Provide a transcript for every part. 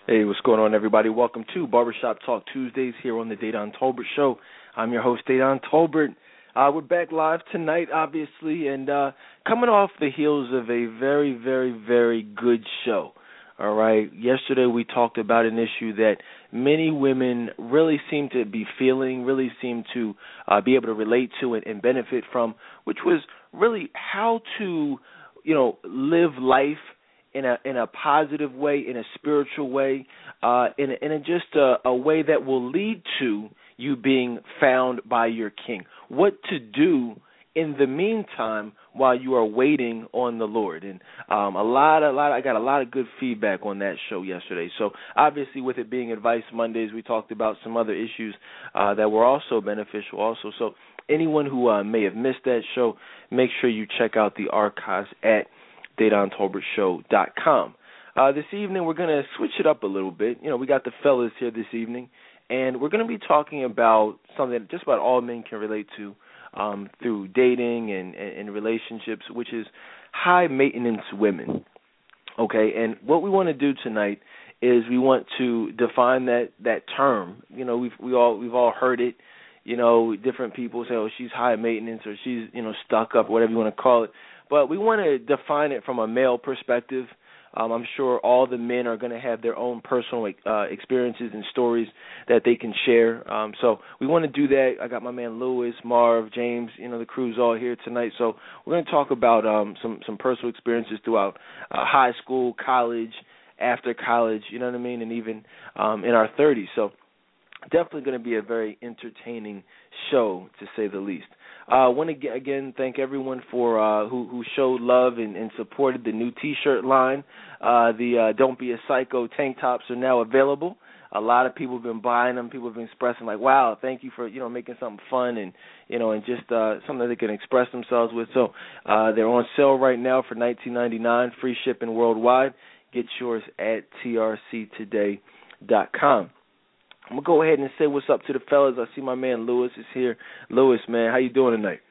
Hey, what's going on, everybody? Welcome to Barbershop Talk Tuesdays here on the Dedan Tolbert Show. I'm your host, Dedan Tolbert. We're back live tonight, obviously, and coming off the heels of a very, very, very good show. All right. Yesterday we talked about an issue that many women really seem to be feeling, really seem to be able to relate to and benefit from, which was really how to, live life in a positive way, in a spiritual way, in just a way that will lead to you being found by your King. What to do in the meantime while you are waiting on the Lord. And I got a lot of good feedback on that show yesterday. So obviously, with it being Advice Mondays, we talked about some other issues that were also beneficial also. So anyone who may have missed that show, make sure you check out the archives at DedanTolbertShow.com. This evening, we're going to switch it up a little bit. We got the fellas here this evening, and we're going to be talking about something that just about all men can relate to through dating and relationships, which is high-maintenance women. Okay, and what we want to do tonight is we want to define that term. We've all heard it. Different people say, "Oh, she's high maintenance," or "She's stuck up," whatever you want to call it. But we want to define it from a male perspective. I'm sure all the men are going to have their own personal experiences and stories that they can share. So we want to do that. I got my man Lewis, Marv, James, the crew's all here tonight. So we're going to talk about some personal experiences throughout high school, college, after college, you know what I mean, and even in our 30s. So definitely going to be a very entertaining show, to say the least. I want to again thank everyone for who showed love and supported the new T-shirt line. The Don't Be a Psycho tank tops are now available. A lot of people have been buying them. People have been expressing like, "Wow, thank you for making something fun and and just something that they can express themselves with." So they're on sale right now for $19.99, free shipping worldwide. Get yours at trctoday.com. I'm going to go ahead and say what's up to the fellas. I see my man Lewis is here. Lewis, man, how you doing tonight?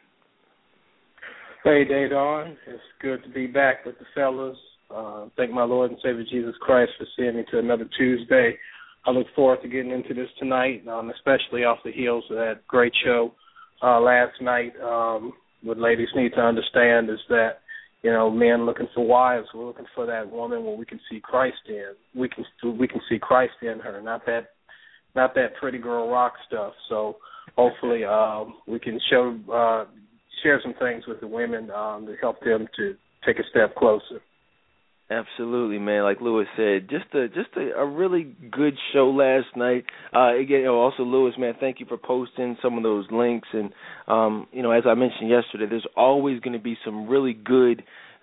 Hey, Dedan. It's good to be back with the fellas. Thank my Lord and Savior Jesus Christ for sending me to another Tuesday. I look forward to getting into this tonight, especially off the heels of that great show last night. What ladies need to understand is that, men looking for wives, we're looking for that woman where we can see Christ in. We can see Christ in her, not that pretty girl rock stuff. So hopefully we can share some things with the women to help them to take a step closer. Absolutely, man. Like Lewis said, just a really good show last night. Again, also Lewis, man, thank you for posting some of those links. And as I mentioned yesterday, there's always going to be some really good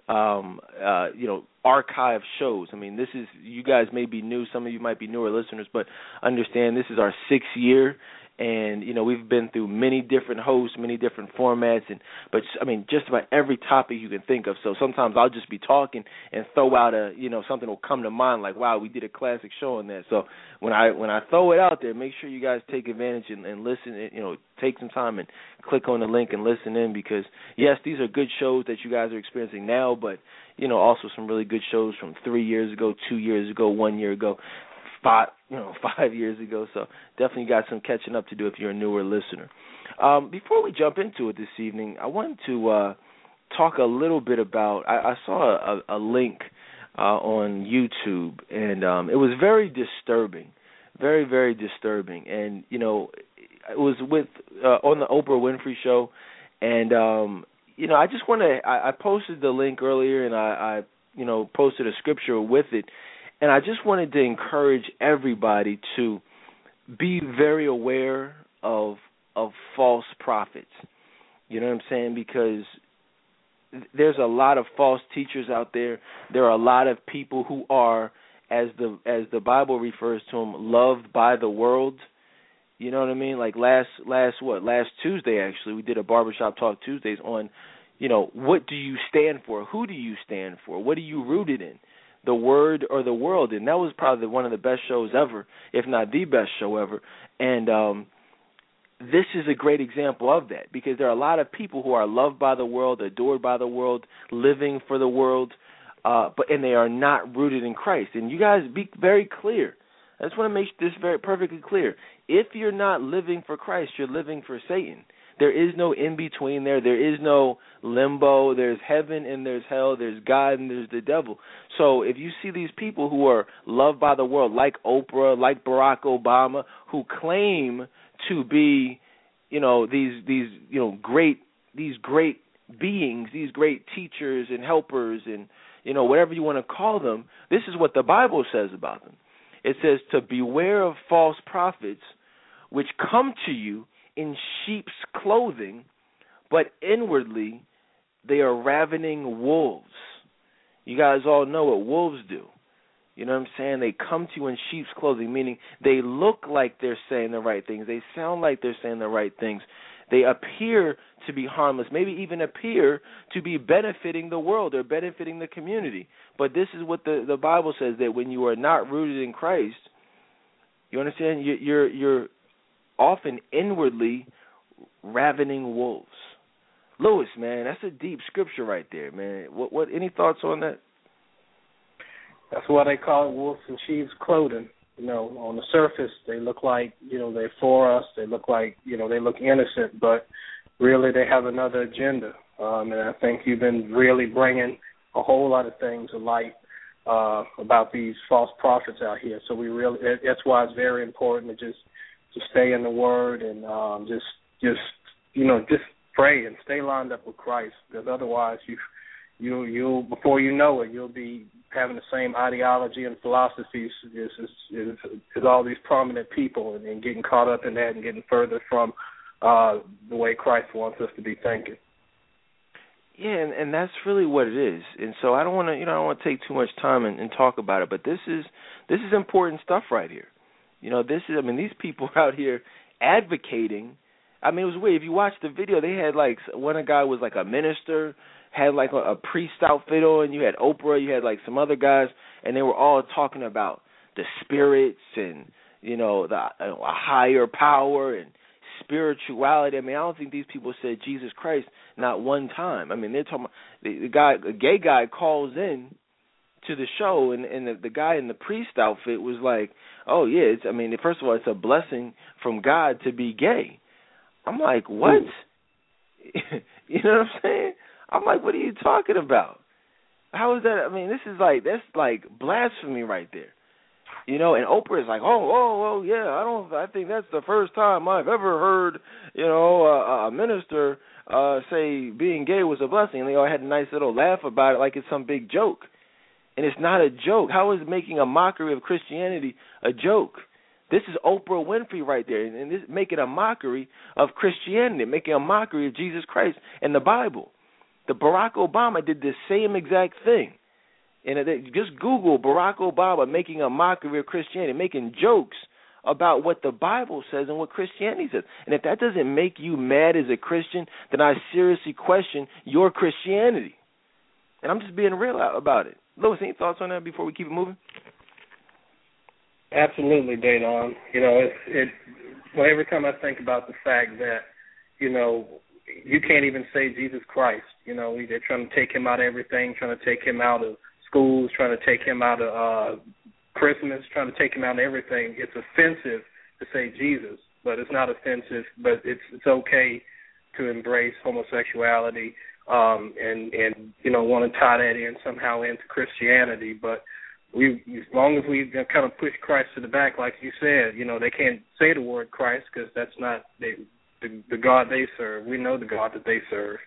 archive shows. I mean, you guys may be new, some of you might be newer listeners, but understand this is our 6th year, and we've been through many different hosts, many different formats, but just about every topic you can think of. So sometimes I'll just be talking and throw out something will come to mind, like, wow, we did a classic show on that. So when I throw it out there, make sure you guys take advantage and listen. Take some time and click on the link and listen in, because yes, these are good shows that you guys are experiencing now, but also some really good shows from 3 years ago, 2 years ago, 1 year ago, 5 years ago. So definitely got some catching up to do if you're a newer listener. Before we jump into it this evening, I wanted to talk a little bit about, I saw a link on YouTube, and it was very disturbing, very, very disturbing. And, it was with on the Oprah Winfrey Show, and, I just want to, I posted the link earlier, and I posted a scripture with it. And I just wanted to encourage everybody to be very aware of false prophets. You know what I'm saying? Because there's a lot of false teachers out there. There are a lot of people who are, as the Bible refers to them, loved by the world. You know what I mean? Like last Tuesday, actually, we did a Barbershop Talk Tuesdays on, what do you stand for? Who do you stand for? What are you rooted in? The Word or the world? And that was probably one of the best shows ever, if not the best show ever. And this is a great example of that, because there are a lot of people who are loved by the world, adored by the world, living for the world, and they are not rooted in Christ. And you guys be very clear. I just want to make this very perfectly clear. If you're not living for Christ, you're living for Satan. There is no in-between there. There is no limbo. There's heaven and there's hell. There's God and there's the devil. So if you see these people who are loved by the world, like Oprah, like Barack Obama, who claim to be, these great beings, these great teachers and helpers and, whatever you want to call them, this is what the Bible says about them. It says to beware of false prophets which come to you in sheep's clothing, but inwardly they are ravening wolves. You guys all know what wolves do. You know what I'm saying? They come to you in sheep's clothing, meaning they look like they're saying the right things. They sound like they're saying the right things. They appear to be harmless, maybe even appear to be benefiting the world or benefiting the community. But this is what the Bible says, that when you are not rooted in Christ, you understand, you're often inwardly ravening wolves. Lewis, man, that's a deep scripture right there, man. What? Any thoughts on that? That's why they call it wolves in sheep's clothing. On the surface, they look like, they're for us. They look like, they look innocent, but really they have another agenda. And I think you've been really bringing a whole lot of things to light about these false prophets out here. So that's why it's very important to stay in the Word and just pray and stay lined up with Christ, because otherwise you'll before you know it, you'll be having the same ideology and philosophies as all these prominent people, and getting caught up in that and getting further from the way Christ wants us to be thinking. Yeah, and that's really what it is. And so I don't want to take too much time and talk about it, but this is important stuff right here. These people out here advocating. It was weird. If you watch the video, they had a guy was like a minister, had like a priest outfit on. You had Oprah, you had like some other guys, and they were all talking about the spirits and a higher power and spirituality. I don't think these people said Jesus Christ not one time. They're talking about a gay guy calls in to the show, and the guy in the priest outfit was like, "Oh yeah, first of all, it's a blessing from God to be gay." I'm like, what? You know what I'm saying? I'm like, what are you talking about? How is that? That's like blasphemy right there. And Oprah is like, oh, yeah, I think that's the first time I've ever heard, a minister say being gay was a blessing. And they all had a nice little laugh about it like it's some big joke. And it's not a joke. How is making a mockery of Christianity a joke? This is Oprah Winfrey right there, and this making a mockery of Christianity, making a mockery of Jesus Christ and the Bible. The Barack Obama did the same exact thing. And just Google Barack Obama making a mockery of Christianity, making jokes about what the Bible says and what Christianity says. And if that doesn't make you mad as a Christian, then I seriously question your Christianity. And I'm just being real about it. Louis, any thoughts on that before we keep it moving? Absolutely, Daydon. Every time I think about the fact that, you can't even say Jesus Christ. They're trying to take him out of everything, trying to take him out of schools, trying to take him out of Christmas, trying to take him out of everything. It's offensive to say Jesus, but it's not offensive. But it's okay to embrace homosexuality and want to tie that in somehow into Christianity. But as long as we kind of push Christ to the back, like you said, they can't say the word Christ because that's not the God they serve. We know the God that they serve.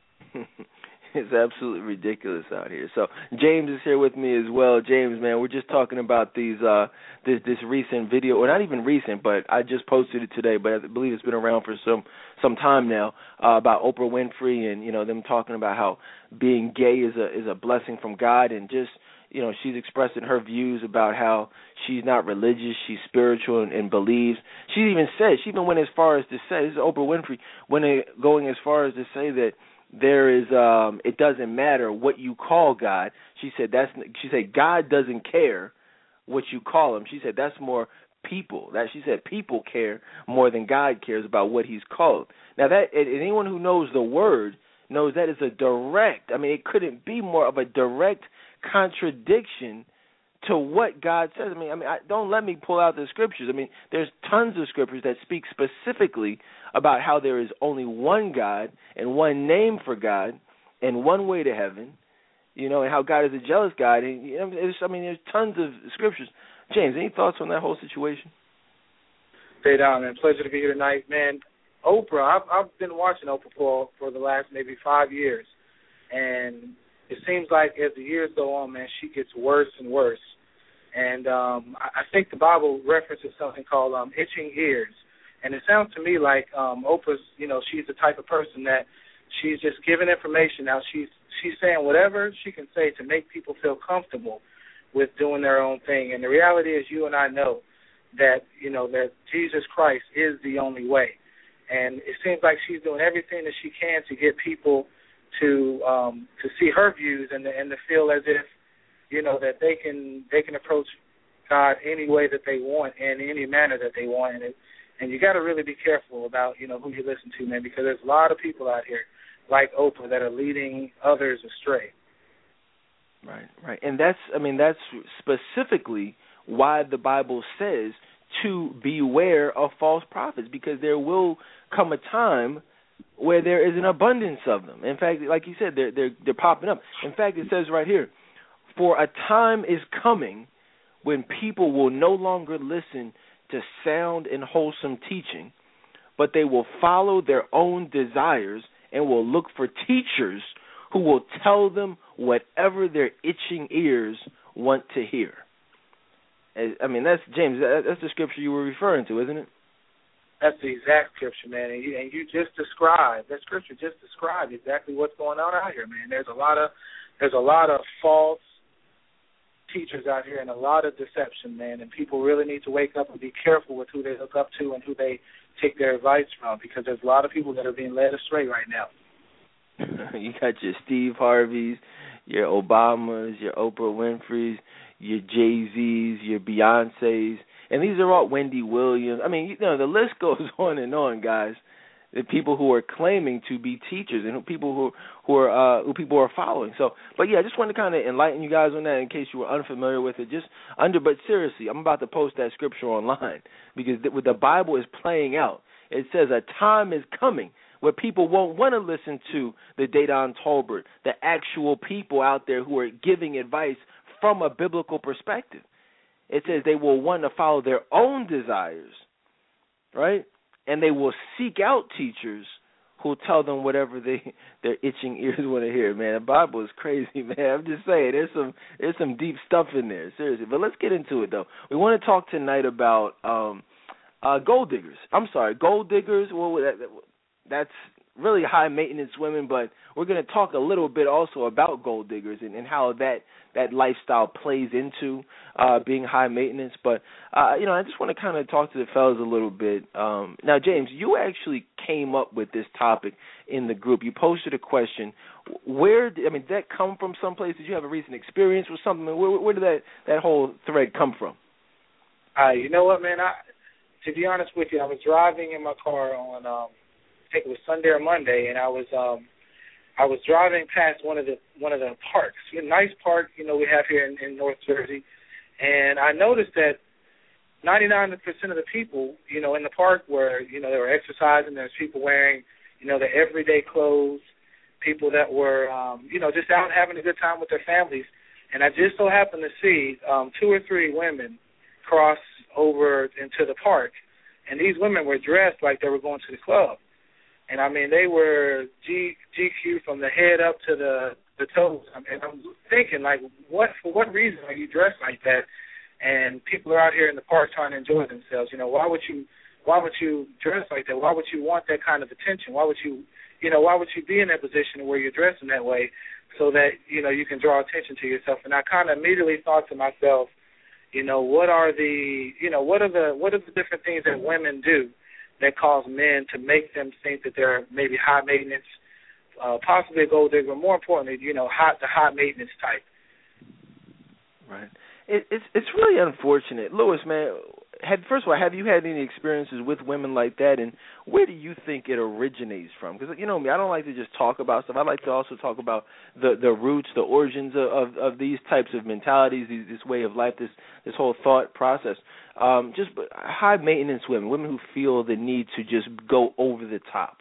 It's absolutely ridiculous out here. So James is here with me as well. James, man, we're just talking about this recent video, or not even recent, but I just posted it today, but I believe it's been around for some time now, about Oprah Winfrey and them talking about how being gay is a blessing from God, and just she's expressing her views about how she's not religious, she's spiritual and believes. She even went as far as to say, this is Oprah Winfrey, going as far as to say that there is it doesn't matter what you call God. She said God doesn't care what you call him. She said that's more people. She said people care more than God cares about what he's called. Now that anyone who knows the word knows that is a direct, it couldn't be more of a direct contradiction to what God says. Don't let me pull out the scriptures. There's tons of scriptures that speak specifically about how there is only one God and one name for God and one way to heaven, and how God is a jealous God. And, there's tons of scriptures. James, any thoughts on that whole situation? Stay down, man. Pleasure to be here tonight, man. Oprah, I've been watching Oprah for the last maybe 5 years, and it seems like as the years go on, man, she gets worse and worse. And I think the Bible references something called itching ears. And it sounds to me like Oprah's, she's the type of person that she's just giving information. Now she's saying whatever she can say to make people feel comfortable with doing their own thing. And the reality is, you and I know that, that Jesus Christ is the only way. And it seems like she's doing everything that she can to get people to see her views and to feel as if, that they can approach God any way that they want and in any manner that they want. And you got to really be careful about, who you listen to, man, because there's a lot of people out here like Oprah that are leading others astray. Right. And that's specifically why the Bible says to beware of false prophets, because there will come a time where there is an abundance of them. In fact, like you said, they're popping up. In fact, it says right here, for a time is coming when people will no longer listen to sound and wholesome teaching, but they will follow their own desires and will look for teachers who will tell them whatever their itching ears want to hear. That's, James, that's the scripture you were referring to, isn't it? That's the exact scripture, man. And you just described, that scripture just described exactly what's going on out here, man. There's a lot of false teachers out here and a lot of deception, man. And people really need to wake up and be careful with who they look up to and who they take their advice from, because there's a lot of people that are being led astray right now. You got your Steve Harveys, your Obamas, your Oprah Winfreys, your Jay-Z's, your Beyoncés, and these are all Wendy Williams. The list goes on and on, guys. The people who are claiming to be teachers and people who people are following. So, but yeah, I just wanted to kind of enlighten you guys on that in case you were unfamiliar with it. But seriously, I'm about to post that scripture online because what the Bible is playing out. It says a time is coming where people won't want to listen to the Dedan Tolbert, the actual people out there who are giving advice from a biblical perspective. It says they will want to follow their own desires, right? And they will seek out teachers who tell them whatever their itching ears want to hear. Man, the Bible is crazy, man. I'm just saying, there's some deep stuff in there, seriously. But let's get into it, though. We want to talk tonight about gold diggers. Gold diggers. Well, that's really high maintenance women, but we're going to talk a little bit also about gold diggers and how that lifestyle plays into being high maintenance. But I just want to kind of talk to the fellas a little bit. Now, James, you actually came up with this topic in the group. You posted a question. Where did that come from? Someplace? Did you have a recent experience with something? Where did that whole thread come from? You know what, man? To be honest with you, I was driving in my car on I think it was Sunday or Monday, and I was driving past one of the parks, a nice park, we have here in North Jersey, and I noticed that 99% of the people, in the park were, they were exercising. There's people wearing, their everyday clothes, people that were, just out having a good time with their families, and I just so happened to see 2 or 3 women cross over into the park, and these women were dressed like they were going to the club. And, they were GQ from the head up to the toes. And I'm thinking, for what reason are you dressed like that? And people are out here in the park trying to enjoy themselves. Why would you dress like that? Why would you want that kind of attention? Why would you be in that position where you're dressing that way so that, you can draw attention to yourself? And I kind of immediately thought to myself, what are the different things that women do that cause men to make them think that they're maybe high maintenance, possibly a gold digger, but more importantly, the high maintenance type. Right. It's really unfortunate, Lewis, man. first of all, have you had any experiences with women like that, and where do you think it originates from? Because you know me, I don't like to just talk about stuff. I like to also talk about the roots, the origins of these types of mentalities, this way of life, this whole thought process. Just high maintenance women who feel the need to just go over the top.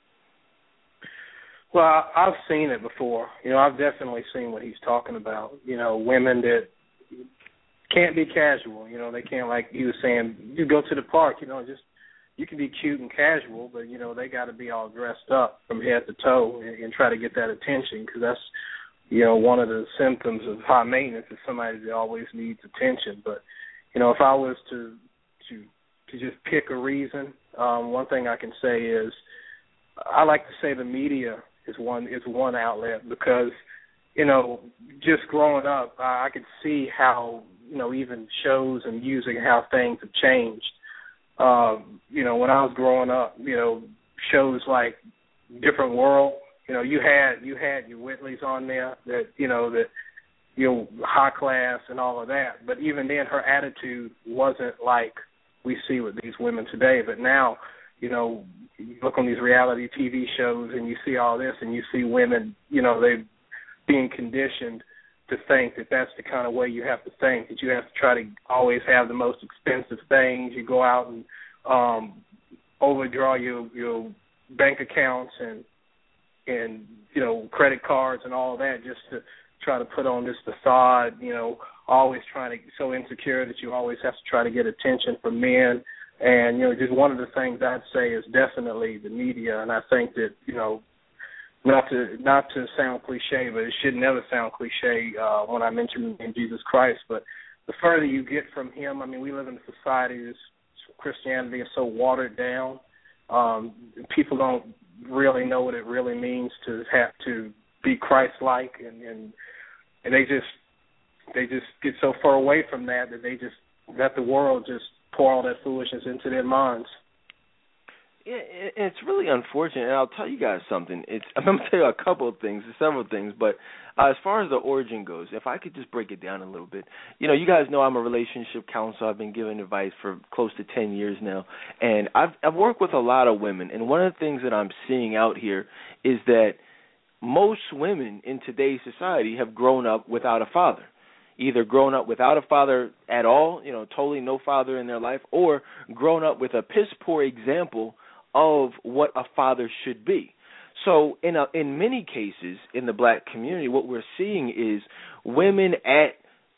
Well, I've seen it before. You know, I've definitely seen what he's talking about. You know, women that can't be casual. You know, they can't, like he was saying, you go to the park, you know, just you can be cute and casual, but, you know, they got to be all dressed up from head to toe and try to get that attention, because that's, you know, one of the symptoms of high maintenance is somebody that always needs attention. But, you know, if I was to just pick a reason, one thing I can say is I like to say the media is one outlet, because, you know, just growing up, I could see how, you know, even shows and music, how things have changed. You know, when I was growing up, you know, shows like Different World, you know, you had your Whitleys on there that, you know, high class and all of that. But even then, her attitude wasn't like we see with these women today. But now, you know, you look on these reality TV shows and you see all this, and you see women, you know, they being conditioned to think that that's the kind of way you have to think, that you have to try to always have the most expensive things. You go out and overdraw your bank accounts and you know, credit cards and all of that, just to try to put on this facade, you know, always trying to, so insecure that you always have to try to get attention from men. And, you know, just one of the things I'd say is definitely the media. And I think that, you know, not to sound cliche, but it should never sound cliche when I mention in Jesus Christ, but the further you get from him, I mean, we live in a society where Christianity is so watered down. People don't really know what it really means to have to be Christ-like, and they just get so far away from that they just let the world just pour all that foolishness into their minds. Yeah, it's really unfortunate, and I'll tell you guys something. I'm going to tell you a couple of things, several things, but as far as the origin goes, if I could just break it down a little bit. You know, you guys know I'm a relationship counselor. I've been giving advice for close to 10 years now, and I've worked with a lot of women, and one of the things that I'm seeing out here is that most women in today's society have grown up without a father. Either grown up without a father at all, you know, totally no father in their life, or grown up with a piss-poor example of what a father should be. So in many cases in the black community, what we're seeing is women at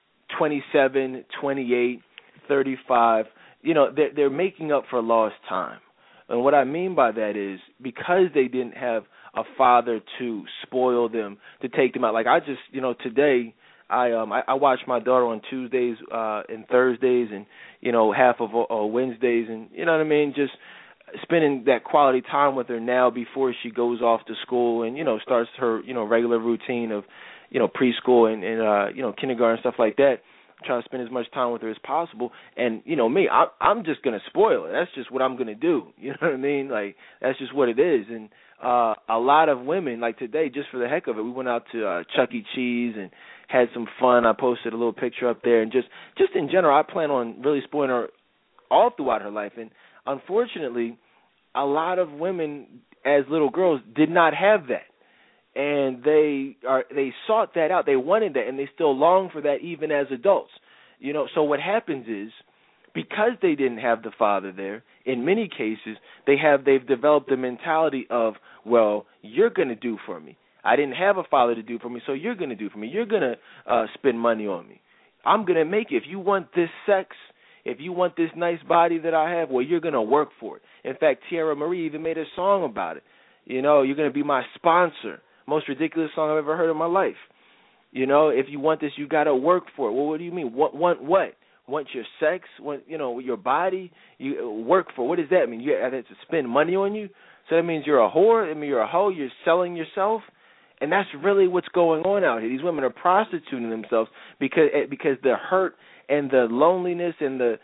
27, 28, 35, you know, they're making up for lost time. And what I mean by that is because they didn't have a father to spoil them, to take them out. Like I just, you know, today I watch my daughter on Tuesdays and Thursdays and, you know, half of Wednesdays, and, you know what I mean, just spending that quality time with her now before she goes off to school and, you know, starts her, you know, regular routine of, you know, preschool and you know, kindergarten and stuff like that. Try to spend as much time with her as possible. And, you know, me, I'm just going to spoil her. That's just what I'm going to do. You know what I mean? Like, that's just what it is. And a lot of women, like today, just for the heck of it, we went out to Chuck E. Cheese and had some fun. I posted a little picture up there. And just in general, I plan on really spoiling her all throughout her life. And unfortunately, a lot of women as little girls did not have that. And they sought that out. They wanted that, and they still long for that even as adults. You know, so what happens is because they didn't have the father there, in many cases they've developed the mentality of, well, you're going to do for me. I didn't have a father to do for me, so you're going to do for me. You're going to spend money on me. I'm going to make it. If you want this sex, if you want this nice body that I have, well, you're going to work for it. In fact, Tierra Marie even made a song about it. You know, you're going to be my sponsor. Most ridiculous song I've ever heard in my life. You know, if you want this, you got to work for it. Well, what do you mean? Want what? Want your sex? Want, you know, your body? You work for it. What does that mean? You have to spend money on you? So that means you're a whore? I mean, you're a hoe? You're selling yourself? And that's really what's going on out here. These women are prostituting themselves because the hurt and the loneliness and the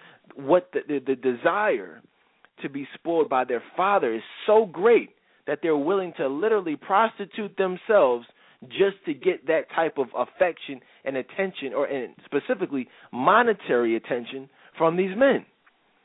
desire to be spoiled by their father is so great that they're willing to literally prostitute themselves just to get that type of affection and attention, and specifically monetary attention from these men.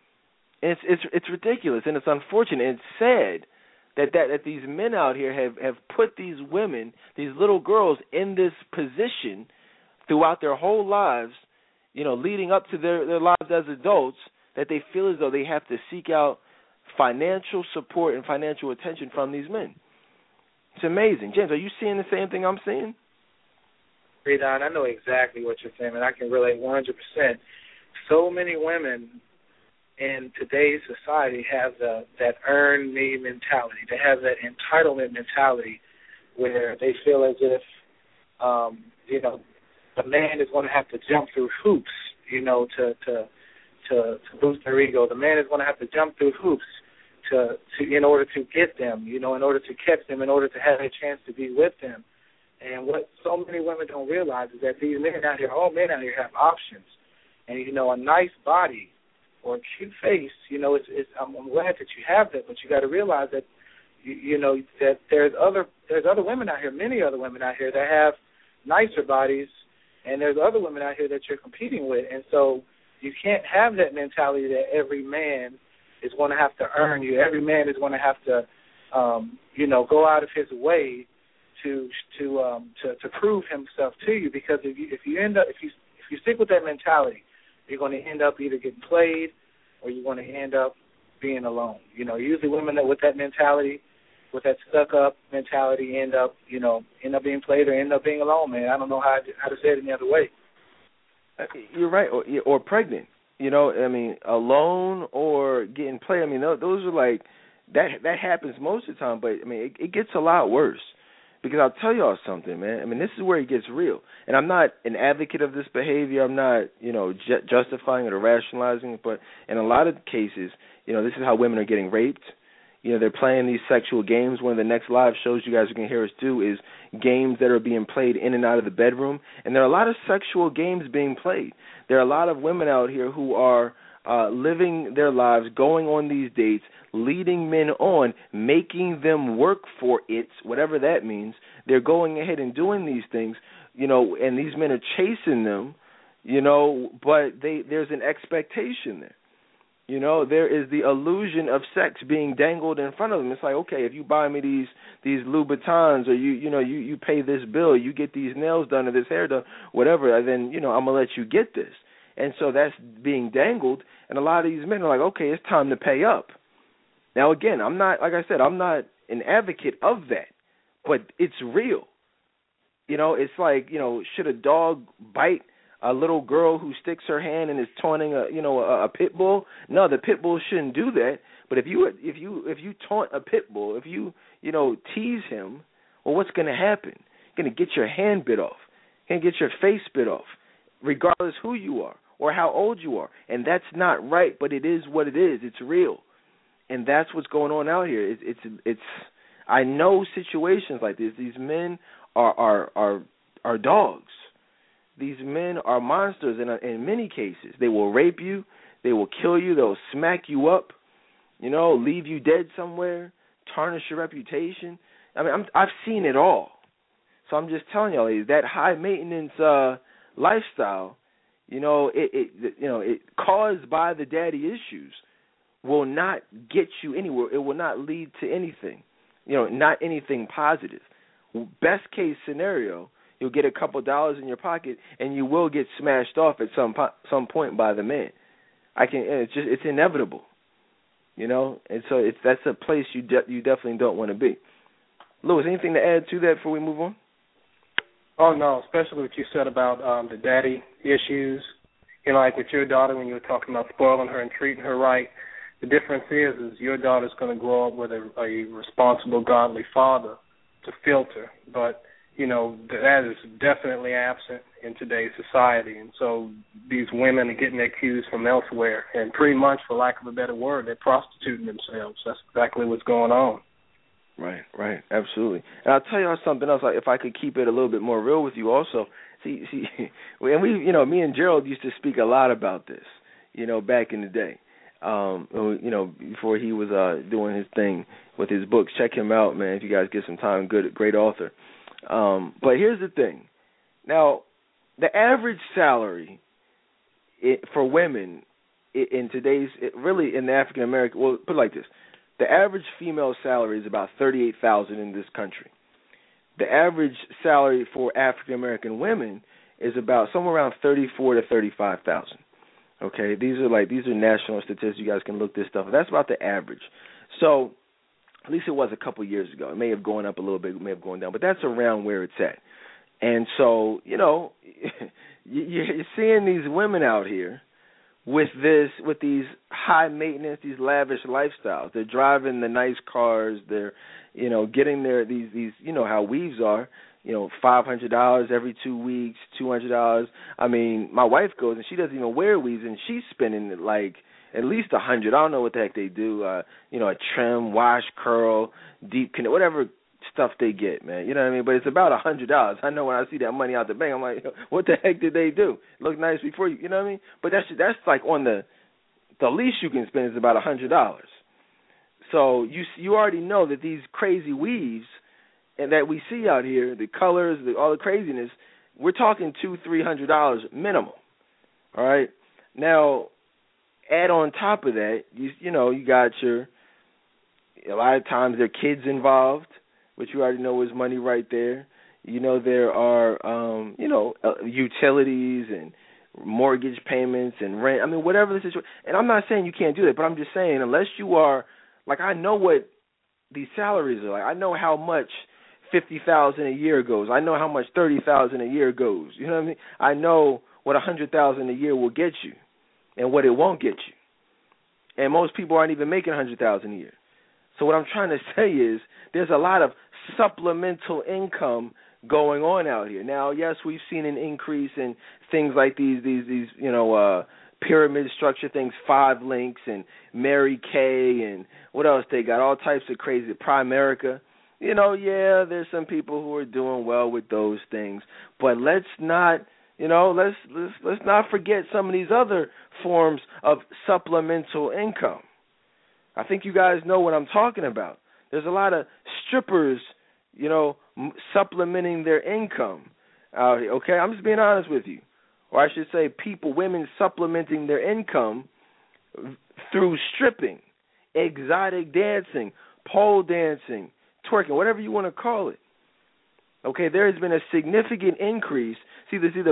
And it's ridiculous, and it's unfortunate, and it's sad that these men out here have put these women, these little girls, in this position throughout their whole lives, leading up to their lives as adults, that they feel as though they have to seek out financial support and financial attention from these men. It's amazing. James, are you seeing the same thing I'm seeing? Don, I know exactly what you're saying, and I can relate 100%. So many women in today's society have that earn me mentality. They have that entitlement mentality where they feel as if, the man is going to have to jump through hoops, to boost their ego. The man is going to have to jump through hoops to in order to get them, in order to catch them, in order to have a chance to be with them. And what so many women don't realize is that these men out here, all men out here have options. And, a nice body or a cute face, I'm glad that you have that, but you got to realize that, that there's other women out here, many other women out here that have nicer bodies, and there's other women out here that you're competing with. And so you can't have that mentality that every man is going to have to earn you. Every man is going to have to, go out of his way to prove himself to you. Because if you stick with that mentality, you're going to end up either getting played or you're going to end up being alone. Usually women that with that mentality, with that stuck-up mentality, end up being played or end up being alone, man. I don't know how to say it any other way. You're right, or pregnant. Alone or getting played. Those are like, that happens most of the time, but, it gets a lot worse. Because I'll tell y'all something, man. This is where it gets real. And I'm not an advocate of this behavior. I'm not, justifying it or rationalizing it. But in a lot of cases, this is how women are getting raped. They're playing these sexual games. One of the next live shows you guys are going to hear us do is games that are being played in and out of the bedroom. And there are a lot of sexual games being played. There are a lot of women out here who are living their lives, going on these dates, leading men on, making them work for it, whatever that means. They're going ahead and doing these things, and these men are chasing them, but there's an expectation there. There is the illusion of sex being dangled in front of them. It's like, okay, if you buy me these Louboutins, or you pay this bill, you get these nails done or this hair done, whatever, then I'm gonna let you get this. And so that's being dangled, and a lot of these men are like, okay, it's time to pay up. Now, again, I'm not an advocate of that, but it's real. It's like, should a dog bite a little girl who sticks her hand and is taunting a pit bull? No, the pit bull shouldn't do that. But if you taunt a pit bull, if you tease him, well, what's going to happen? You're going to get your hand bit off. You're going to get your face bit off, regardless who you are or how old you are. And that's not right, but it is what it is. It's real. And that's what's going on out here. It's I know situations like this. These men are dogs. These men are monsters in many cases. They will rape you. They will kill you. They'll smack you up, leave you dead somewhere, tarnish your reputation. I've seen it all. So I'm just telling y'all, ladies, that high maintenance lifestyle, it caused by the daddy issues, will not get you anywhere. It will not lead to anything, not anything positive. Best case scenario, you'll get a couple dollars in your pocket, and you will get smashed off at some point by the man. It's inevitable, and so that's a place you definitely don't want to be. Louis, anything to add to that before we move on? Oh no, especially what you said about the daddy issues. Like with your daughter, when you were talking about spoiling her and treating her right. The difference is your daughter's going to grow up with a responsible, godly father to filter, but that is definitely absent in today's society. And so these women are getting their cues from elsewhere, and pretty much, for lack of a better word, they're prostituting themselves. That's exactly what's going on. Right, absolutely. And I'll tell you something else. If I could keep it a little bit more real with you, also, see, and me and Gerald used to speak a lot about this, back in the day. Before he was doing his thing with his books. Check him out, man, if you guys get some time. Great author. But here's the thing. Now, the average salary for women in today's, really in the African American, well, put it like this. The average female salary is about $38,000 in this country. The average salary for African American women is about somewhere around $34,000 to $35,000. Okay, these are national statistics. You guys can look this stuff up. That's about the average. So at least it was a couple of years ago. It may have gone up a little bit, it may have gone down, but that's around where it's at. And so, you're seeing these women out here with these high maintenance, these lavish lifestyles. They're driving the nice cars. They're, getting these, how weaves are. $500 every 2 weeks, $200. I mean, my wife goes and she doesn't even wear weaves, and she's spending like at least $100. I don't know what the heck they do. A trim, wash, curl, deep connect, whatever stuff they get, man. You know what I mean? But it's about $100. I know when I see that money out the bank, I'm like, what the heck did they do? Look nice before you. You know what I mean? But that's like on the least you can spend is about $100. So you already know that these crazy weaves and that we see out here, the colors, all the craziness, we're talking $200-$300 minimum. All right. Now, add on top of that, you got a lot of times there are kids involved, which you already know is money right there. There are utilities and mortgage payments and rent. I mean, whatever the situation. And I'm not saying you can't do that, but I'm just saying unless you are like, I know what these salaries are like. I know how much $50,000 a year goes. I know how much $30,000 a year goes. You know what I mean? I know what $100,000 a year will get you, and what it won't get you. And most people aren't even making $100,000 a year. So what I'm trying to say is there's a lot of supplemental income going on out here. Now, yes, we've seen an increase in things like these pyramid structure things, 5 Links and Mary Kay and what else they got, all types of crazy, Primerica. There's some people who are doing well with those things, but let's not, let's not forget some of these other forms of supplemental income. I think you guys know what I'm talking about. There's a lot of strippers, supplementing their income out here. Okay, I'm just being honest with you, or I should say, women supplementing their income through stripping, exotic dancing, pole dancing, twerking, whatever you want to call it. Okay, there has been a significant increase. The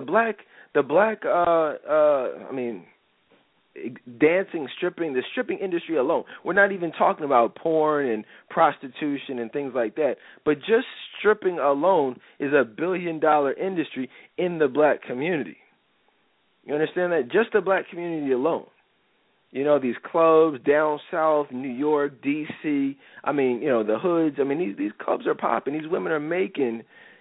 dancing, stripping, the stripping industry alone. We're not even talking about porn and prostitution and things like that. But just stripping alone is a $1 billion industry in the black community. You understand that? Just the black community alone. These clubs down south, New York, D.C., the hoods. These clubs are popping. These women are making,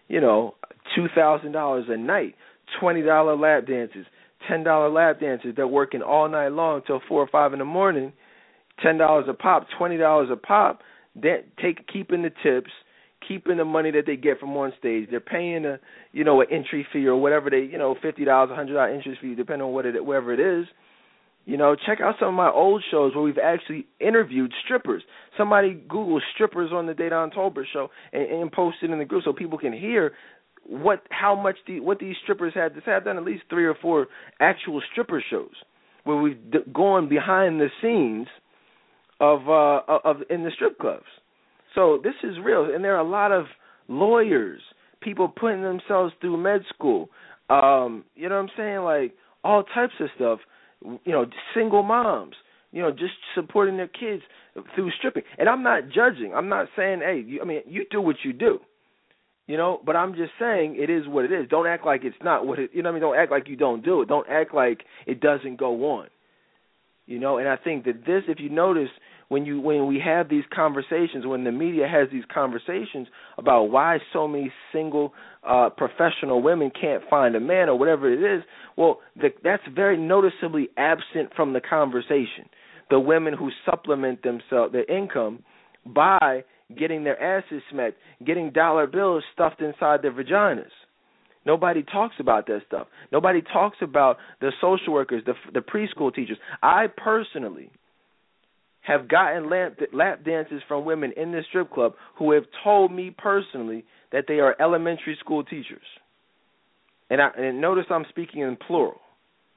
$2,000 a night, $20 lap dances, $10 lap dances. They're working all night long till 4 or 5 in the morning, $10 a pop, $20 a pop, keeping the tips, keeping the money that they get from on stage. They're paying an entry fee or whatever they, $50, $100 entry fee, depending on wherever it is. Check out some of my old shows where we've actually interviewed strippers. Somebody Google strippers on the Dedan Tolbert show and post it in the group so people can hear what these strippers had to say. I've done at least 3 or 4 actual stripper shows where we've gone behind the scenes of in the strip clubs. So this is real, and there are a lot of lawyers, people putting themselves through med school. You know what I'm saying? Like all types of stuff. Single moms, just supporting their kids through stripping. And I'm not judging. I'm not saying, hey, you do what you do, but I'm just saying it is what it is. Don't act like it's not what it, don't act like you don't do it. Don't act like it doesn't go on, and I think that this, if you notice, when we have these conversations, when the media has these conversations about why so many single professional women can't find a man or whatever it is, well, that's very noticeably absent from the conversation. The women who supplement their income by getting their asses smacked, getting dollar bills stuffed inside their vaginas. Nobody talks about that stuff. Nobody talks about the social workers, the preschool teachers. I personally have gotten lap dances from women in the strip club who have told me personally that they are elementary school teachers. And notice I'm speaking in plural.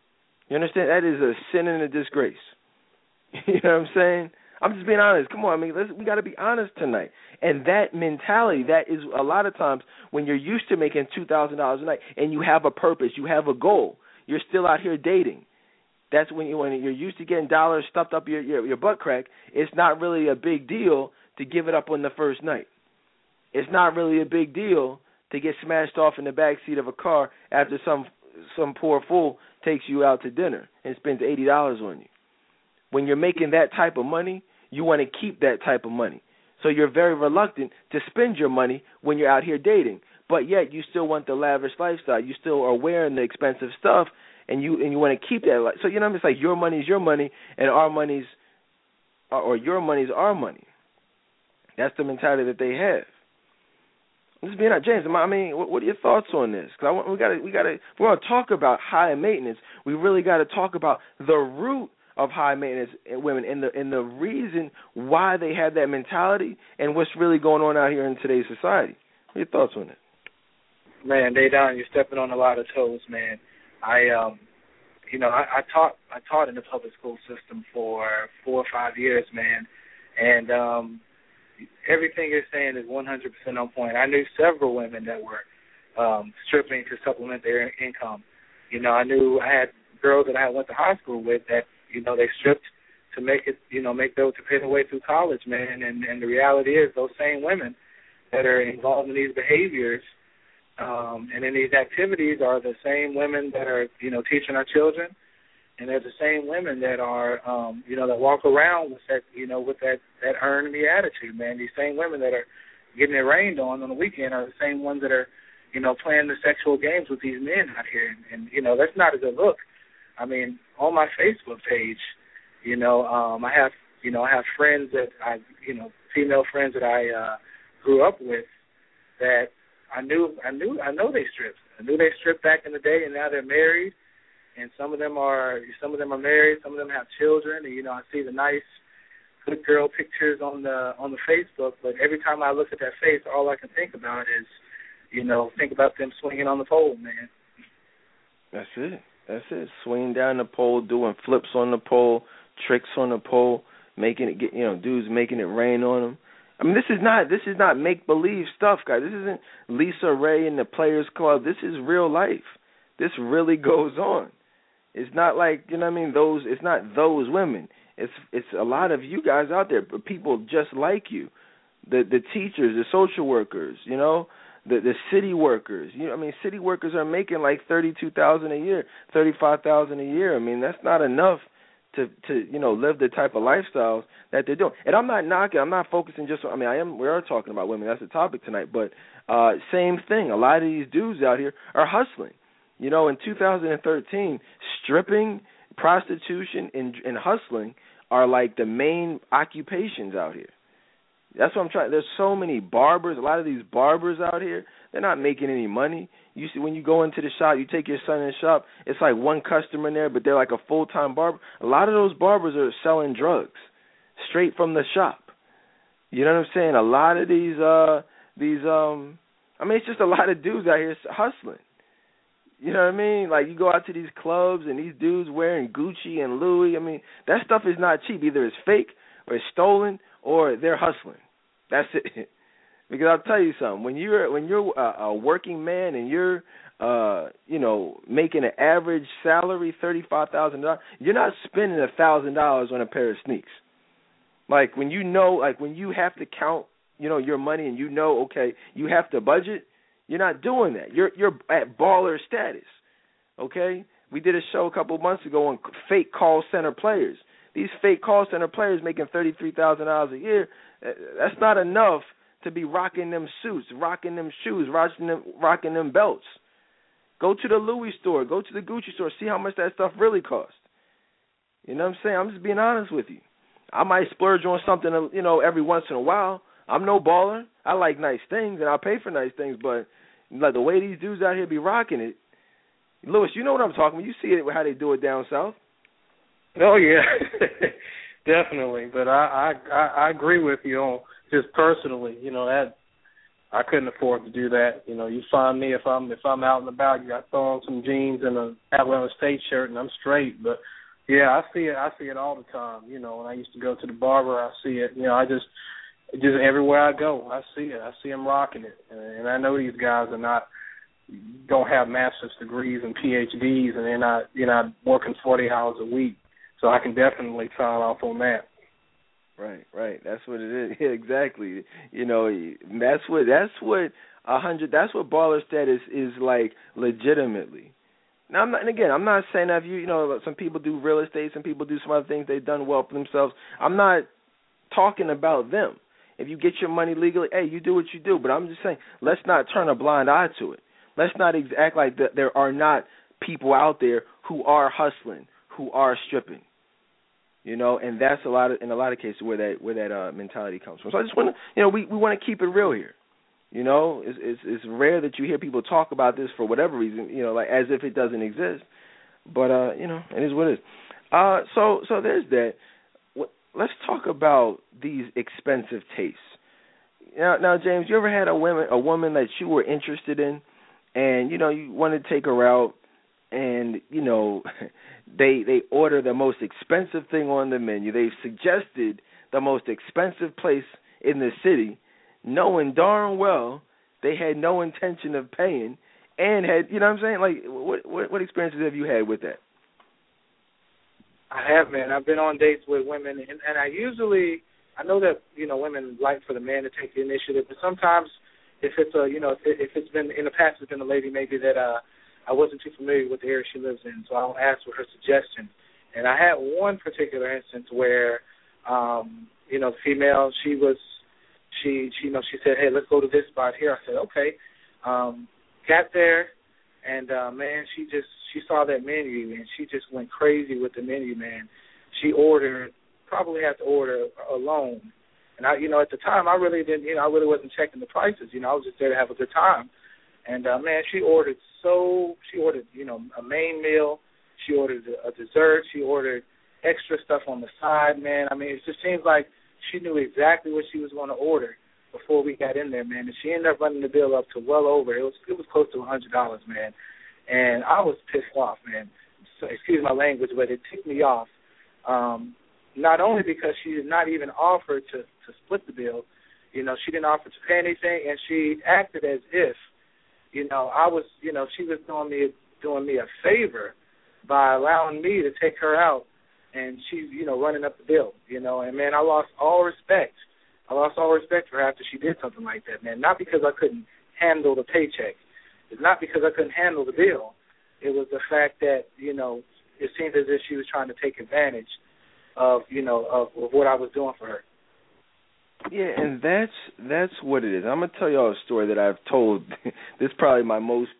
You understand? That is a sin and a disgrace. You know what I'm saying? I'm just being honest. Come on, I mean, we got to be honest tonight. And that mentality, that is a lot of times when you're used to making $2,000 a night and you have a purpose, you have a goal, you're still out here dating. That's when you're used to getting dollars stuffed up your butt crack. It's not really a big deal to give it up on the first night. It's not really a big deal to get smashed off in the back seat of a car after some poor fool takes you out to dinner and spends $80 on you. When you're making that type of money, you want to keep that type of money. So you're very reluctant to spend your money when you're out here dating. But yet you still want the lavish lifestyle. You still are wearing the expensive stuff, and you want to keep that. So, you know, it's like your money's your money, and our money's, or your money's our money. That's the mentality that they have. I'm just being honest, James. I mean, what are your thoughts on this? Because we're going to talk about high maintenance. We really got to talk about the root of high maintenance women and the reason why they have that mentality and what's really going on out here in today's society. What are your thoughts on it? Man, Dedan, you're stepping on a lot of toes, man. I taught in the public school system for 4 or 5 years, man, and everything you're saying is 100% on point. I knew several women that were stripping to supplement their income. You know, I had girls that I went to high school with that, you know, they stripped to make it, you know, to pay their way through college, man. And the reality is those same women that are involved in these behaviors and in these activities are the same women that are, you know, teaching our children. And they're the same women that are, you know, that walk around with that, you know, with that earn me attitude, man. These same women that are getting it rained on the weekend are the same ones that are, you know, playing the sexual games with these men out here. And you know, that's not a good look. I mean, on my Facebook page, you know, I have friends that female friends that I grew up with that I know they stripped. I knew they stripped back in the day, and now they're married. And some of them are married, some of them have children, and you know, I see the nice good girl pictures on the Facebook, but every time I look at that face, all I can think about is, you know, think about them swinging on the pole, man. That's it. Swinging down the pole, doing flips on the pole, tricks on the pole, making it get, you know, dudes making it rain on them. I mean, this is not make believe stuff, guys. This isn't Lisa Ray and the Players Club. This is real life. This really goes on. It's not like, you know what I mean, it's not those women. It's a lot of you guys out there, people just like you. The teachers, the social workers, you know, the city workers. You know, I mean, city workers are making like $32,000 a year, $35,000 a year. I mean, that's not enough to you know, live the type of lifestyles that they're doing. And I'm not knocking, I'm not focusing just on, I mean, we are talking about women, that's the topic tonight, but same thing. A lot of these dudes out here are hustling. You know, in 2013, stripping, prostitution, and hustling are like the main occupations out here. That's what I'm trying. There's so many barbers. A lot of these barbers out here, they're not making any money. You see, when you go into the shop, you take your son in the shop, it's like one customer in there, but they're like a full-time barber. A lot of those barbers are selling drugs straight from the shop. You know what I'm saying? A lot of these, I mean, it's just a lot of dudes out here hustling. You know what I mean? Like, you go out to these clubs and these dudes wearing Gucci and Louis. I mean, that stuff is not cheap. Either it's fake or it's stolen or they're hustling. That's it. Because I'll tell you something. When you're a working man and you're you know, making an average salary $35,000, you're not spending $1,000 on a pair of sneaks. Like, when you know, like when you have to count, you know, your money and you know, okay, you have to budget. You're not doing that. You're at baller status, okay? We did a show a couple of months ago on fake call center players. These fake call center players making $33,000 a year, that's not enough to be rocking them suits, rocking them shoes, rocking them belts. Go to the Louis store, go to the Gucci store, see how much that stuff really costs. You know what I'm saying? I'm just being honest with you. I might splurge on something, you know, every once in a while. I'm no baller. I like nice things, and I pay for nice things, but like the way these dudes out here be rocking it, Lewis, you know what I'm talking about. You see it how they do it down south. Oh yeah, definitely. But I agree with you on just personally. You know, I couldn't afford to do that. You know, you find me if I'm out and about, you got throw on some jeans and a Atlanta State shirt, and I'm straight. But yeah, I see it all the time. You know, when I used to go to the barber, I see it. You know, I just everywhere I go, I see it. I see them rocking it, and I know these guys don't have master's degrees and PhDs, and they're not working 40 hours a week. So I can definitely sign off on that. Right. That's what it is. Yeah, exactly. You know, that's what baller status is like legitimately. Now, I'm not saying that you know, some people do real estate, some people do some other things, they've done well for themselves. I'm not talking about them. If you get your money legally, hey, you do what you do. But I'm just saying, let's not turn a blind eye to it. Let's not act like there are not people out there who are hustling, who are stripping. You know, and that's in a lot of cases where that mentality comes from. So I just want to, you know, we want to keep it real here. You know, it's rare that you hear people talk about this for whatever reason, you know, like as if it doesn't exist. But you know, it is what it is. So there's that. Let's talk about these expensive tastes. Now, James, you ever had a woman that you were interested in, and you know you wanted to take her out, and you know they order the most expensive thing on the menu. They've suggested the most expensive place in the city, knowing darn well they had no intention of paying, and had, you know what I'm saying? Like, what experiences have you had with that? I have, man. I've been on dates with women, and I know that, you know, women like for the man to take the initiative, but sometimes if it's if it's been in the past, it's been a lady maybe that I wasn't too familiar with the area she lives in, so I'll ask for her suggestion. And I had one particular instance where, you know, the female, she said, hey, let's go to this spot here. I said, okay. Got there, and man, she saw that menu, and she just went crazy with the menu, man. She probably had to order alone. And I, you know, at the time, I really wasn't checking the prices. You know, I was just there to have a good time. And man, she ordered, you know, a main meal. She ordered a dessert. She ordered extra stuff on the side, man. I mean, it just seems like she knew exactly what she was going to order before we got in there, man. And she ended up running the bill up to well over. It was close to $100, man. And I was pissed off, man. So, excuse my language, but it ticked me off. Not only because she did not even offer to split the bill, you know, she didn't offer to pay anything, and she acted as if, you know, she was doing me a favor by allowing me to take her out, and she's, you know, running up the bill, you know. And man, I lost all respect for her after she did something like that, man. Not because I couldn't handle the paycheck. It's not because I couldn't handle the bill. It was the fact that, you know, it seemed as if she was trying to take advantage of, you know, of what I was doing for her. Yeah, and that's what it is. I'm gonna tell y'all a story that I've told. This is probably my most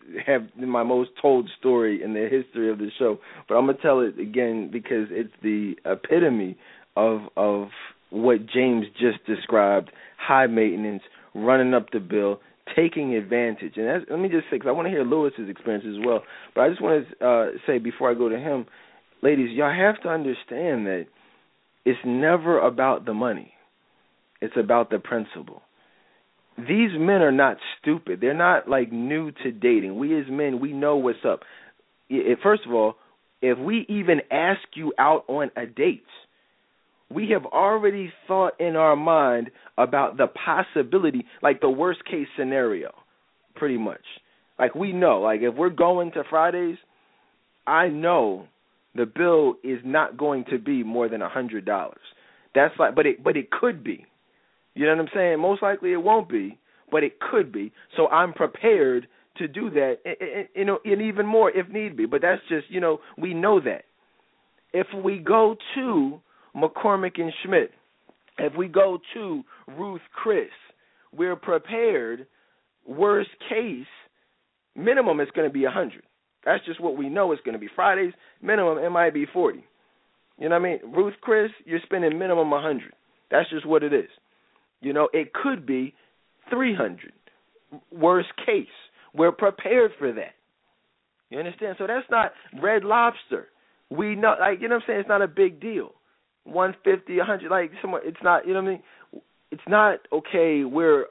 told story in the history of the show, but I'm gonna tell it again because it's the epitome of what James just described: high maintenance, running up the bill, taking advantage. And let me just say, because I want to hear Lewis's experience as well, but I just want to say before I go to him, ladies, y'all have to understand that it's never about the money. It's about the principle. These men are not stupid. They're not like new to dating. We as men, we know what's up. First of all, if we even ask you out on a date, we have already thought in our mind about the possibility, like the worst case scenario, pretty much. Like we know, like if we're going to Fridays, I know the bill is not going to be more than $100. That's like, but it could be. You know what I'm saying? Most likely it won't be, but it could be. So I'm prepared to do that, you know, and even more if need be. But that's just, you know, we know that. If we go to McCormick and Schmidt, if we go to Ruth Chris, we're prepared. Worst case, minimum is going to be 100. That's just what we know it's going to be. Fridays, minimum, it might be 40. You know what I mean? Ruth Chris, you're spending minimum 100. That's just what it is. You know, it could be 300. Worst case. We're prepared for that. You understand? So that's not Red Lobster. We know, like, you know what I'm saying? It's not a big deal. 150, 100, like, it's not, you know what I mean? It's not, okay, we're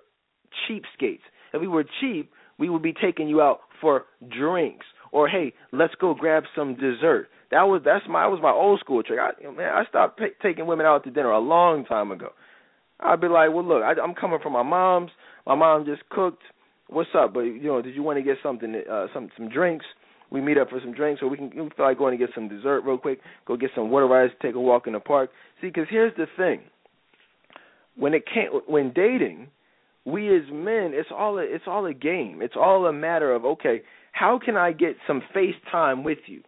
cheapskates. If we were cheap, we would be taking you out for drinks, or hey, let's go grab some dessert. That was my old school trick. I stopped taking women out to dinner a long time ago. I'd be like, well, look, I'm coming from my mom's. My mom just cooked. What's up? But did you want to get something, some drinks? We meet up for some drinks, or we feel like going to get some dessert real quick. Go get some water ice, take a walk in the park. See, because here's the thing: when dating, we as men, it's all a game. It's all a matter of, okay, how can I get some face time with you?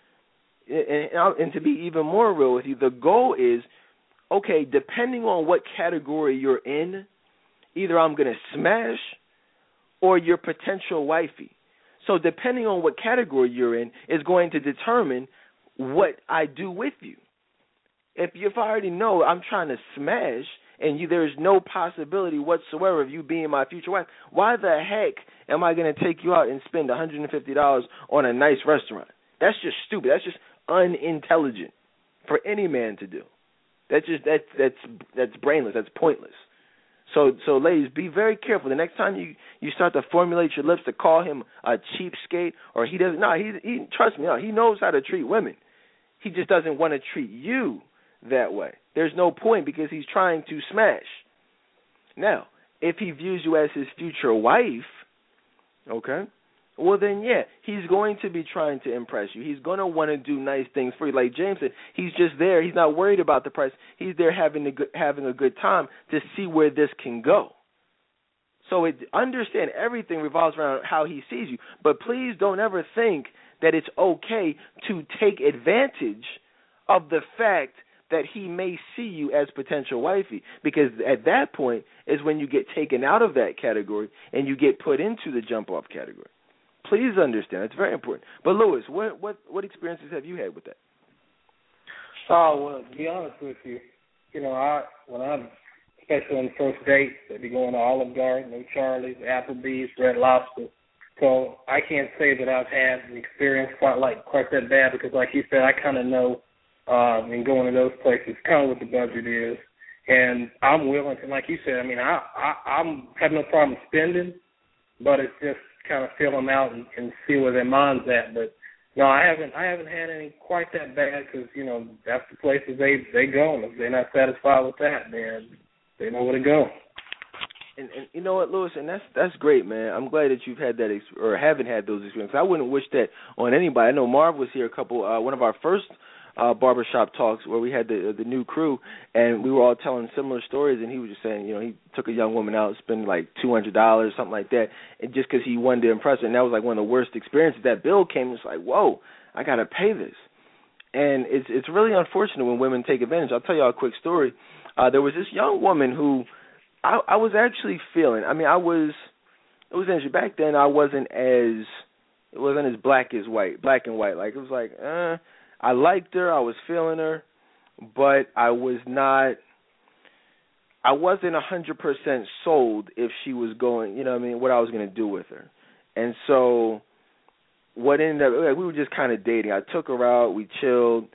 And to be even more real with you, the goal is, okay, depending on what category you're in, either I'm going to smash or you're potential wifey. So depending on what category you're in is going to determine what I do with you. If I already know I'm trying to smash and there's no possibility whatsoever of you being my future wife, why the heck am I going to take you out and spend $150 on a nice restaurant? That's just stupid. That's just unintelligent for any man to do. That's brainless. That's pointless. So ladies, be very careful. The next time you start to formulate your lips to call him a cheapskate, or he doesn't. No, he trust me. No, he knows how to treat women. He just doesn't want to treat you that way. There's no point because he's trying to smash. Now, if he views you as his future wife, okay, well then, yeah, he's going to be trying to impress you. He's going to want to do nice things for you. Like James said, he's just there. He's not worried about the price. He's there having a good time to see where this can go. So understand everything revolves around how he sees you. But please don't ever think that it's okay to take advantage of the fact that he may see you as potential wifey, because at that point is when you get taken out of that category and you get put into the jump-off category. Please understand. It's very important. But, Lewis, what experiences have you had with that? Oh, well, to be honest with you, when I'm, especially on the first date, they'd be going to Olive Garden, Charlie's, Applebee's, Red Lobster. So I can't say that I've had an experience quite that bad because, like you said, I kind of know in going to those places kind of what the budget is. And I'm willing to, like you said, I'm have no problem spending, but it's just kind of feel them out and see where their mind's at. But no, I haven't had any quite that bad because that's the places they go. And if they're not satisfied with that, then they know where to go. And you know what, Lewis, and that's great, man. I'm glad that you've had that or haven't had those experiences. I wouldn't wish that on anybody. I know Marv was here one of our first barbershop talks where we had the new crew, and we were all telling similar stories, and he was just saying, he took a young woman out, spent like $200, something like that, and just because he wanted to impress her, and that was like one of the worst experiences. That bill came, it's like, whoa, I got to pay this. And it's really unfortunate when women take advantage. I'll tell you all a quick story. There was this young woman who I was actually feeling. It was interesting. Back then it wasn't as black and white. Like, it was like, I liked her, I was feeling her, but I wasn't 100% sold if she was going, what I was going to do with her. And so what ended up, we were just kind of dating. I took her out, we chilled,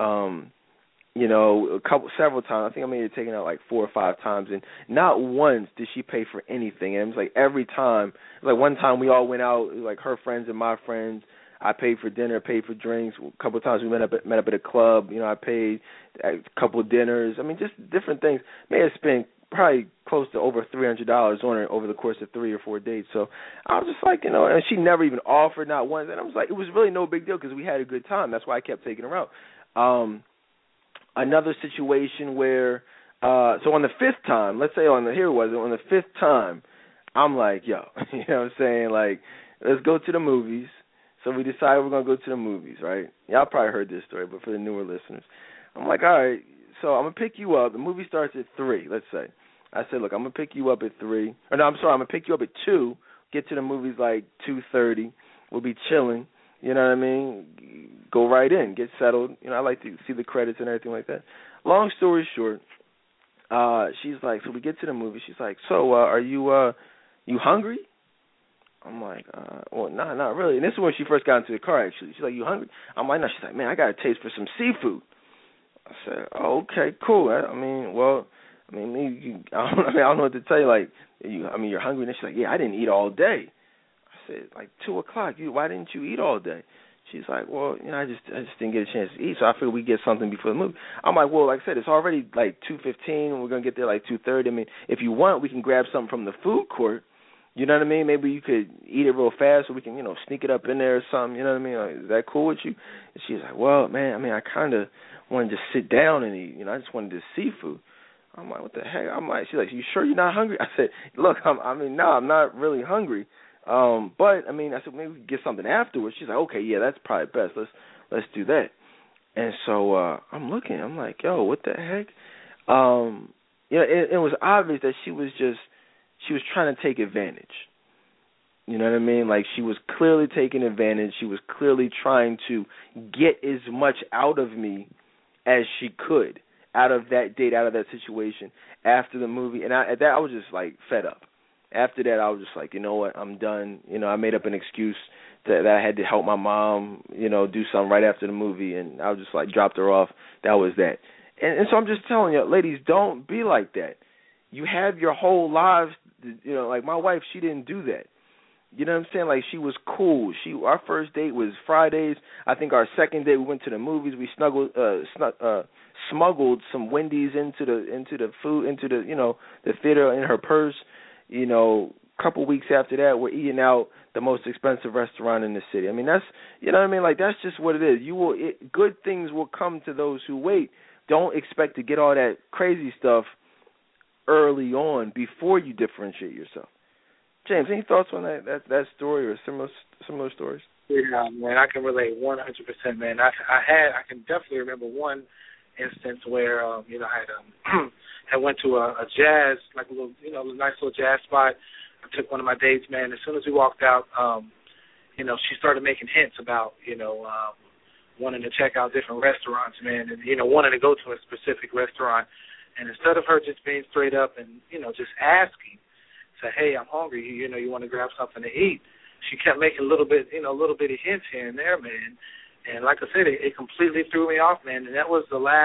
several times. I think I may have taken out like 4 or 5 times, and not once did she pay for anything. And it was like every time, like one time we all went out, like her friends and my friends. I paid for dinner, paid for drinks. A couple of times we met up at a club. I paid a couple of dinners. Just different things. May have spent probably close to over $300 on her over the course of 3 or 4 dates. So I was just like, and she never even offered, not once. And I was like, it was really no big deal because we had a good time. That's why I kept taking her out. Another situation where, so on the 5th time, let's say on the 5th time, I'm like, yo, you know what I'm saying? Like, let's go to the movies. So we decided we're going to go to the movies, right? Y'all probably heard this story, but for the newer listeners. I'm like, all right, so I'm going to pick you up. The movie starts at 3, let's say. I said, look, I'm going to pick you up at 3. Or no, I'm sorry, I'm going to pick you up at 2, get to the movies like 2:30. We'll be chilling, you know what I mean? Go right in, get settled. I like to see the credits and everything like that. Long story short, she's like, so we get to the movie. She's like, so are you hungry? I'm like, well, nah, not really. And this is when she first got into the car, actually. She's like, you hungry? I'm like, no. She's like, man, I got a taste for some seafood. I said, oh, okay, cool. I mean, I don't know what to tell you. Like, you're hungry, and she's like, yeah, I didn't eat all day. I said, like 2:00. Why didn't you eat all day? She's like, well, I just didn't get a chance to eat, so I figured we'd get something before the movie. I'm like, well, like I said, it's already like 2:15, and we're gonna get there like 2:30. I mean, if you want, we can grab something from the food court. You know what I mean? Maybe you could eat it real fast, so we can, sneak it up in there or something. You know what I mean? Like, is that cool with you? And she's like, well, man, I kind of wanted to sit down and eat. I just wanted to seafood. I'm like, what the heck? She's like, you sure you're not hungry? I said, look, no, I'm not really hungry. But I said maybe we can get something afterwards. She's like, okay, yeah, that's probably best. Let's do that. And so I'm looking. I'm like, yo, what the heck? It was obvious that she was trying to take advantage. You know what I mean? Like, she was clearly taking advantage. She was clearly trying to get as much out of me as she could out of that date, out of that situation after the movie. And at that, I was just, like, fed up. After that, I was just like, you know what, I'm done. I made up an excuse that I had to help my mom, do something right after the movie, and I was just, like, dropped her off. That was that. And so I'm just telling you, ladies, don't be like that. You have your whole lives, like my wife, she didn't do that. You know what I'm saying? Like, she was cool. Our first date was Fridays. I think our second date we went to the movies. We smuggled some Wendy's into the food, into the theater in her purse. A couple weeks after that, we're eating out the most expensive restaurant in the city. I mean, that's, you know what I mean? Like, that's just what it is. Good things will come to those who wait. Don't expect to get all that crazy stuff early on before you differentiate yourself. James, any thoughts on that story or similar stories? Yeah, man, I can relate 100%, man. I can definitely remember one instance where I had went to a jazz, like a little, a nice little jazz spot. I took one of my dates, man. As soon as we walked out, she started making hints about, wanting to check out different restaurants, man, and wanting to go to a specific restaurant. And instead of her just being straight up and just asking, say, hey, I'm hungry, you want to grab something to eat, she kept making little bitty hints here and there, man. And like I said, it completely threw me off, man. And I would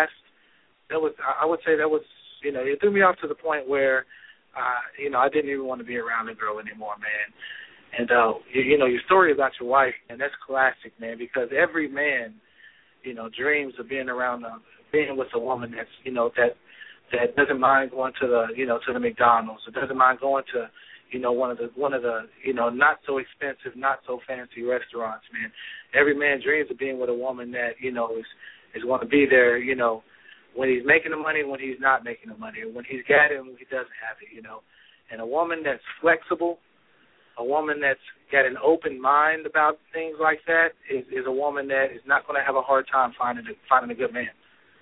say that was, it threw me off to the point where, I didn't even want to be around the girl anymore, man. And, your story about your wife, and that's classic, man, because every man, dreams of being with a woman that's, that doesn't mind going to the McDonald's, or doesn't mind going to, one of the not so expensive, not so fancy restaurants, man. Every man dreams of being with a woman that, is going to be there, when he's making the money, when he's not making the money, when he's got it, and when he doesn't have it, And a woman that's flexible, a woman that's got an open mind about things like that is a woman that is not going to have a hard time finding a good man.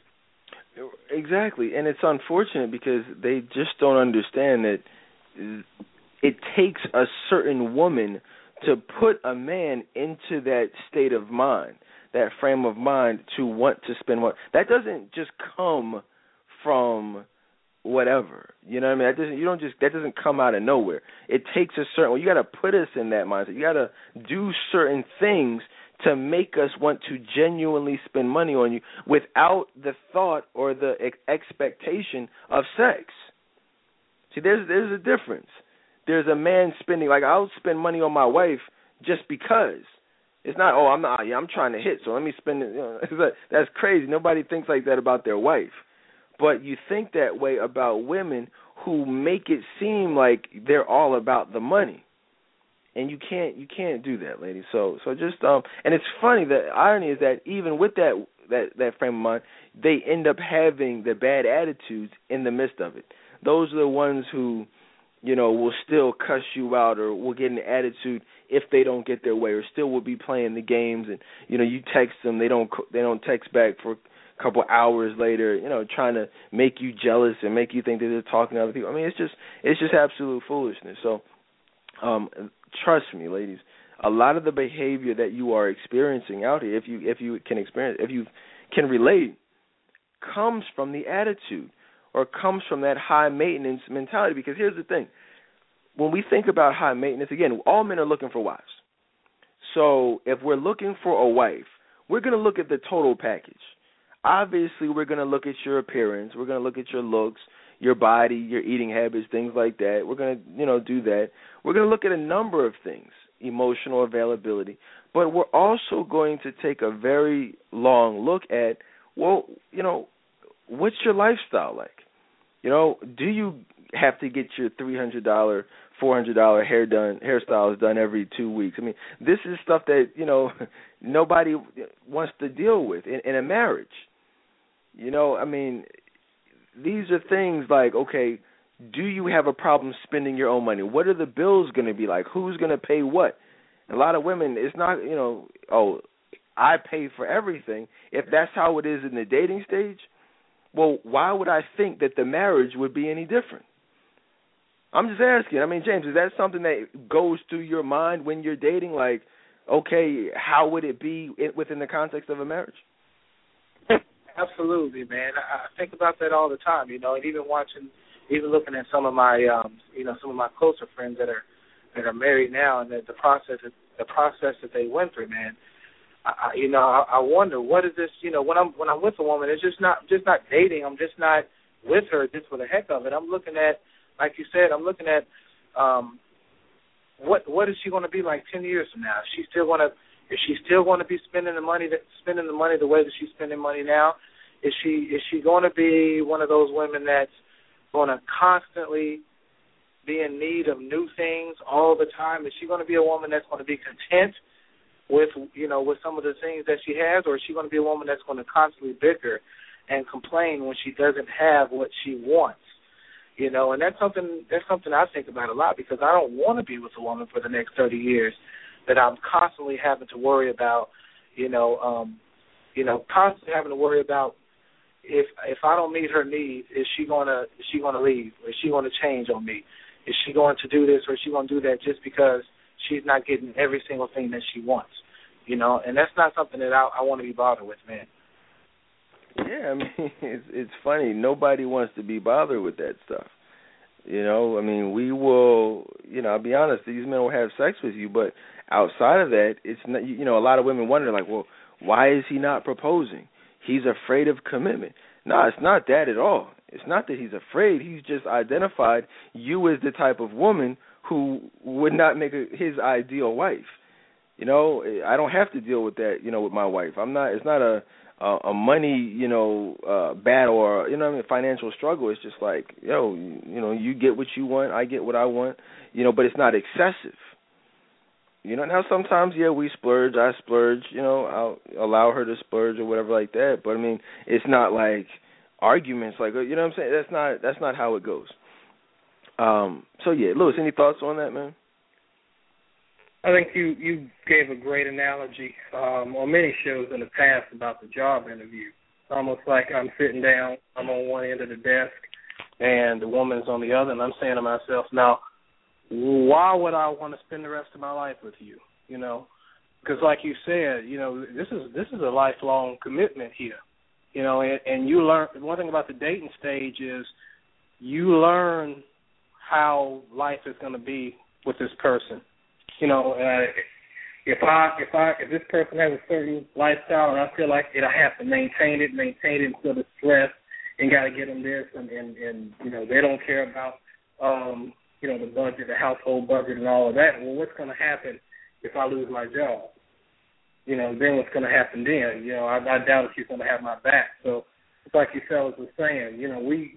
Exactly, and it's unfortunate because they just don't understand that it takes a certain woman to put a man into that state of mind, that frame of mind to want to spend more. That doesn't just come from whatever. You know what I mean? That doesn't come out of nowhere. It takes a certain, you got to put us in that mindset. You got to do certain things to make us want to genuinely spend money on you without the thought or the expectation of sex. See, there's a difference. There's a man spending, like, I'll spend money on my wife just because. It's not, I'm trying to hit, so let me spend it. That's crazy. Nobody thinks like that about their wife. But you think that way about women who make it seem like they're all about the money. And you can't do that, ladies. So just and it's funny, the irony is that even with that frame of mind, they end up having the bad attitudes in the midst of it. Those are the ones who, will still cuss you out or will get an attitude if they don't get their way, or still will be playing the games, and you text them, they don't text back for a couple hours later, trying to make you jealous and make you think that they're talking to other people. I mean, it's just absolute foolishness. So trust me, ladies, a lot of the behavior that you are experiencing out here, if you can relate, comes from the attitude or comes from that high maintenance mentality. Because here's the thing. When we think about high maintenance, again, all men are looking for wives. So if we're looking for a wife, we're going to look at the total package. Obviously, we're going to look at your appearance. We're going to look at your looks, your body, your eating habits, things like that. We're going to, do that. We're going to look at a number of things, emotional availability, but we're also going to take a very long look at, well, what's your lifestyle like? Do you have to get your $300, $400 hairstyles done every 2 weeks? I mean, this is stuff that, nobody wants to deal with in a marriage. I mean, these are things like, okay, do you have a problem spending your own money? What are the bills going to be like? Who's going to pay what? A lot of women, it's not, I pay for everything. If that's how it is in the dating stage, well, why would I think that the marriage would be any different? I'm just asking. I mean, James, is that something that goes through your mind when you're dating? Like, okay, how would it be within the context of a marriage? Absolutely, man. I think about that all the time, and even looking at some of my, some of my closer friends that are married now, and the process that they went through, man. I wonder, what is this? When I'm with a woman, it's just not dating. I'm just not with her just for the heck of it. I'm looking at, like you said, what is she going to be like 10 years from now? Is she still going to be spending the money the way that she's spending money now? Is she going to be one of those women that's going to constantly be in need of new things all the time? Is she going to be a woman that's going to be content with some of the things that she has, or is she going to be a woman that's going to constantly bicker and complain when she doesn't have what she wants? And that's something I think about a lot, because I don't want to be with a woman for the next 30 years that I'm constantly having to worry about, constantly having to worry about if I don't meet her needs, is she gonna leave? Or is she gonna change on me? Is she going to do this, or is she going to do that just because she's not getting every single thing that she wants? And that's not something that I want to be bothered with, man. Yeah, I mean, it's funny. Nobody wants to be bothered with that stuff. I mean, we will, I'll be honest, these men will have sex with you, but outside of that, it's not, a lot of women wonder, like, well, why is he not proposing? He's afraid of commitment. No, it's not that at all. It's not that he's afraid. He's just identified you as the type of woman who would not make his ideal wife. I don't have to deal with that, with my wife. It's not a money, battle or, financial struggle. It's just like, you get what you want, I get what I want, but it's not excessive. Now sometimes, we splurge, I splurge, I'll allow her to splurge or whatever like that. But, I mean, it's not like arguments, like, what I'm saying? That's not how it goes. Louis, any thoughts on that, man? I think you gave a great analogy on many shows in the past about the job interview. It's almost like I'm sitting down, I'm on one end of the desk, and the woman's on the other, and I'm saying to myself, now, why would I want to spend the rest of my life with you? Because like you said, this is a lifelong commitment here. And you learn, one thing about the dating stage is you learn how life is going to be with this person. If this person has a certain lifestyle and I feel like I have to maintain it until the stress and got to get them this and they don't care about the budget, the household budget and all of that. Well, what's going to happen if I lose my job? Then what's going to happen then? I doubt if she's going to have my back. So it's like you fellas were saying, we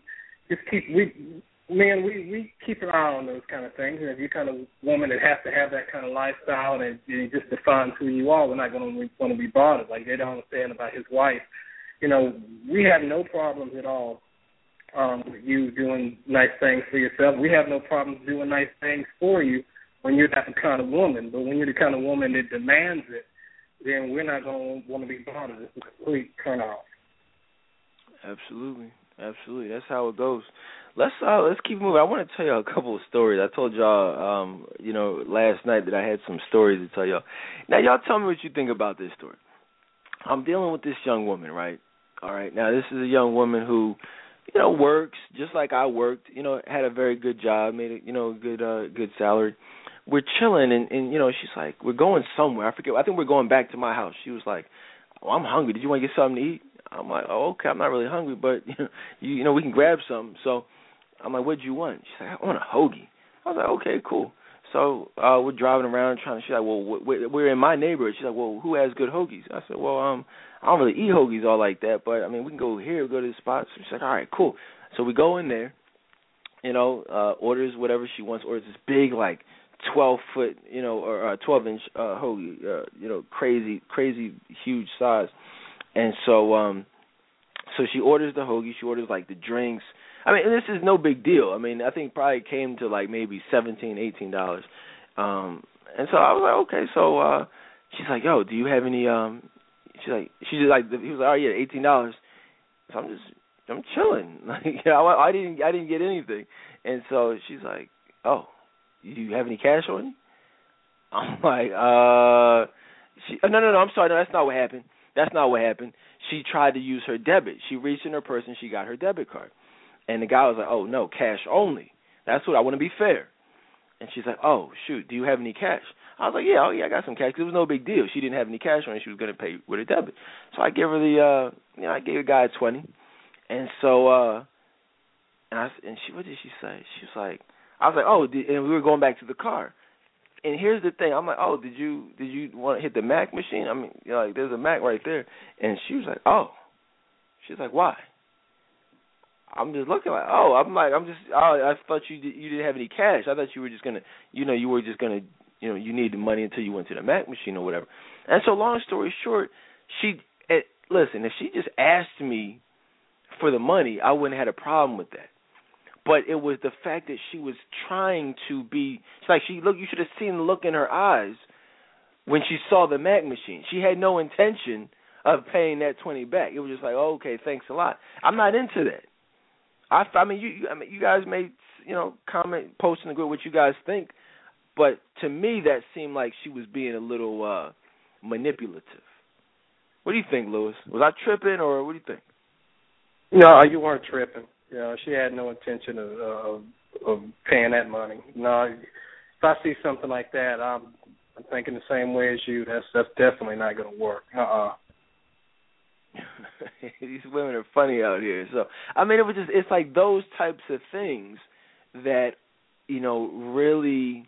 keep an eye on those kind of things. And if you're kind of woman that has to have that kind of lifestyle and it just defines who you are, we're not going to want to be bothered. Like they don't understand about his wife. We have no problems at all with you doing nice things for yourself. We have no problems doing nice things for you when you're not the kind of woman. But when you're the kind of woman that demands it, then we're not going to want to be bothered. It's a complete turn-off. Absolutely. That's how it goes. Let's keep moving. I want to tell y'all a couple of stories. I told y'all, last night that I had some stories to tell y'all. Now, y'all tell me what you think about this story. I'm dealing with this young woman, right? All right. Now, this is a young woman who, works just like I worked. Had a very good job, made a good salary. We're chilling, and she's like, we're going somewhere. I think we're going back to my house. She was like, oh, I'm hungry. Did you want to get something to eat? I'm like, oh, okay, I'm not really hungry, but, we can grab something. So I'm like, what'd you want? She's like, I want a hoagie. I was like, okay, cool. So we're driving around trying to. She's like, well, we're in my neighborhood. She's like, well, who has good hoagies? I said, well, I don't really eat hoagies all like that, but I mean, we can go here, go to this spot. So she's like, all right, cool. So we go in there, orders whatever she wants. Orders this big, like 12-foot, or 12-inch hoagie, crazy huge size. And so she orders the hoagie. She orders like the drinks. I mean, this is no big deal. I mean, I think probably came to like maybe $17, $18. And so I was like, okay. So she's like, yo, do you have any? He was like, oh yeah, $18. So I'm chilling. Like, I didn't get anything. And so she's like, oh, you have any cash on you? I'm like, no, I'm sorry, no, that's not what happened. That's not what happened. She tried to use her debit. She reached in her purse and she got her debit card. And the guy was like, oh, no, cash only. That's what I want to be fair. And she's like, oh, shoot, do you have any cash? I was like, yeah, I got some cash. 'Cause it was no big deal. She didn't have any cash on her. She was going to pay with her debit. So I gave her I gave the guy $20. And so, what did she say? She was like, I was like, oh, and we were going back to the car. And here's the thing. I'm like, oh, did you want to hit the Mac machine? I mean, there's a Mac right there. And she was like, oh. She's like, why? I'm just looking like, I thought you didn't have any cash. I thought you were just going to, you needed money until you went to the Mac machine or whatever. And so long story short, listen, if she just asked me for the money, I wouldn't have had a problem with that. But it was the fact that she was trying to be, it's like you should have seen the look in her eyes when she saw the Mac machine. She had no intention of paying that $20 back. It was just like, oh, okay, thanks a lot. I'm not into that. You guys may, comment, post in the group what you guys think, but to me that seemed like she was being a little manipulative. What do you think, Lewis? Was I tripping, or what do you think? No, you weren't tripping. She had no intention of paying that money. No, if I see something like that, I'm thinking the same way as you. That's definitely not going to work. These women are funny out here. So I mean, it's like those types of things that really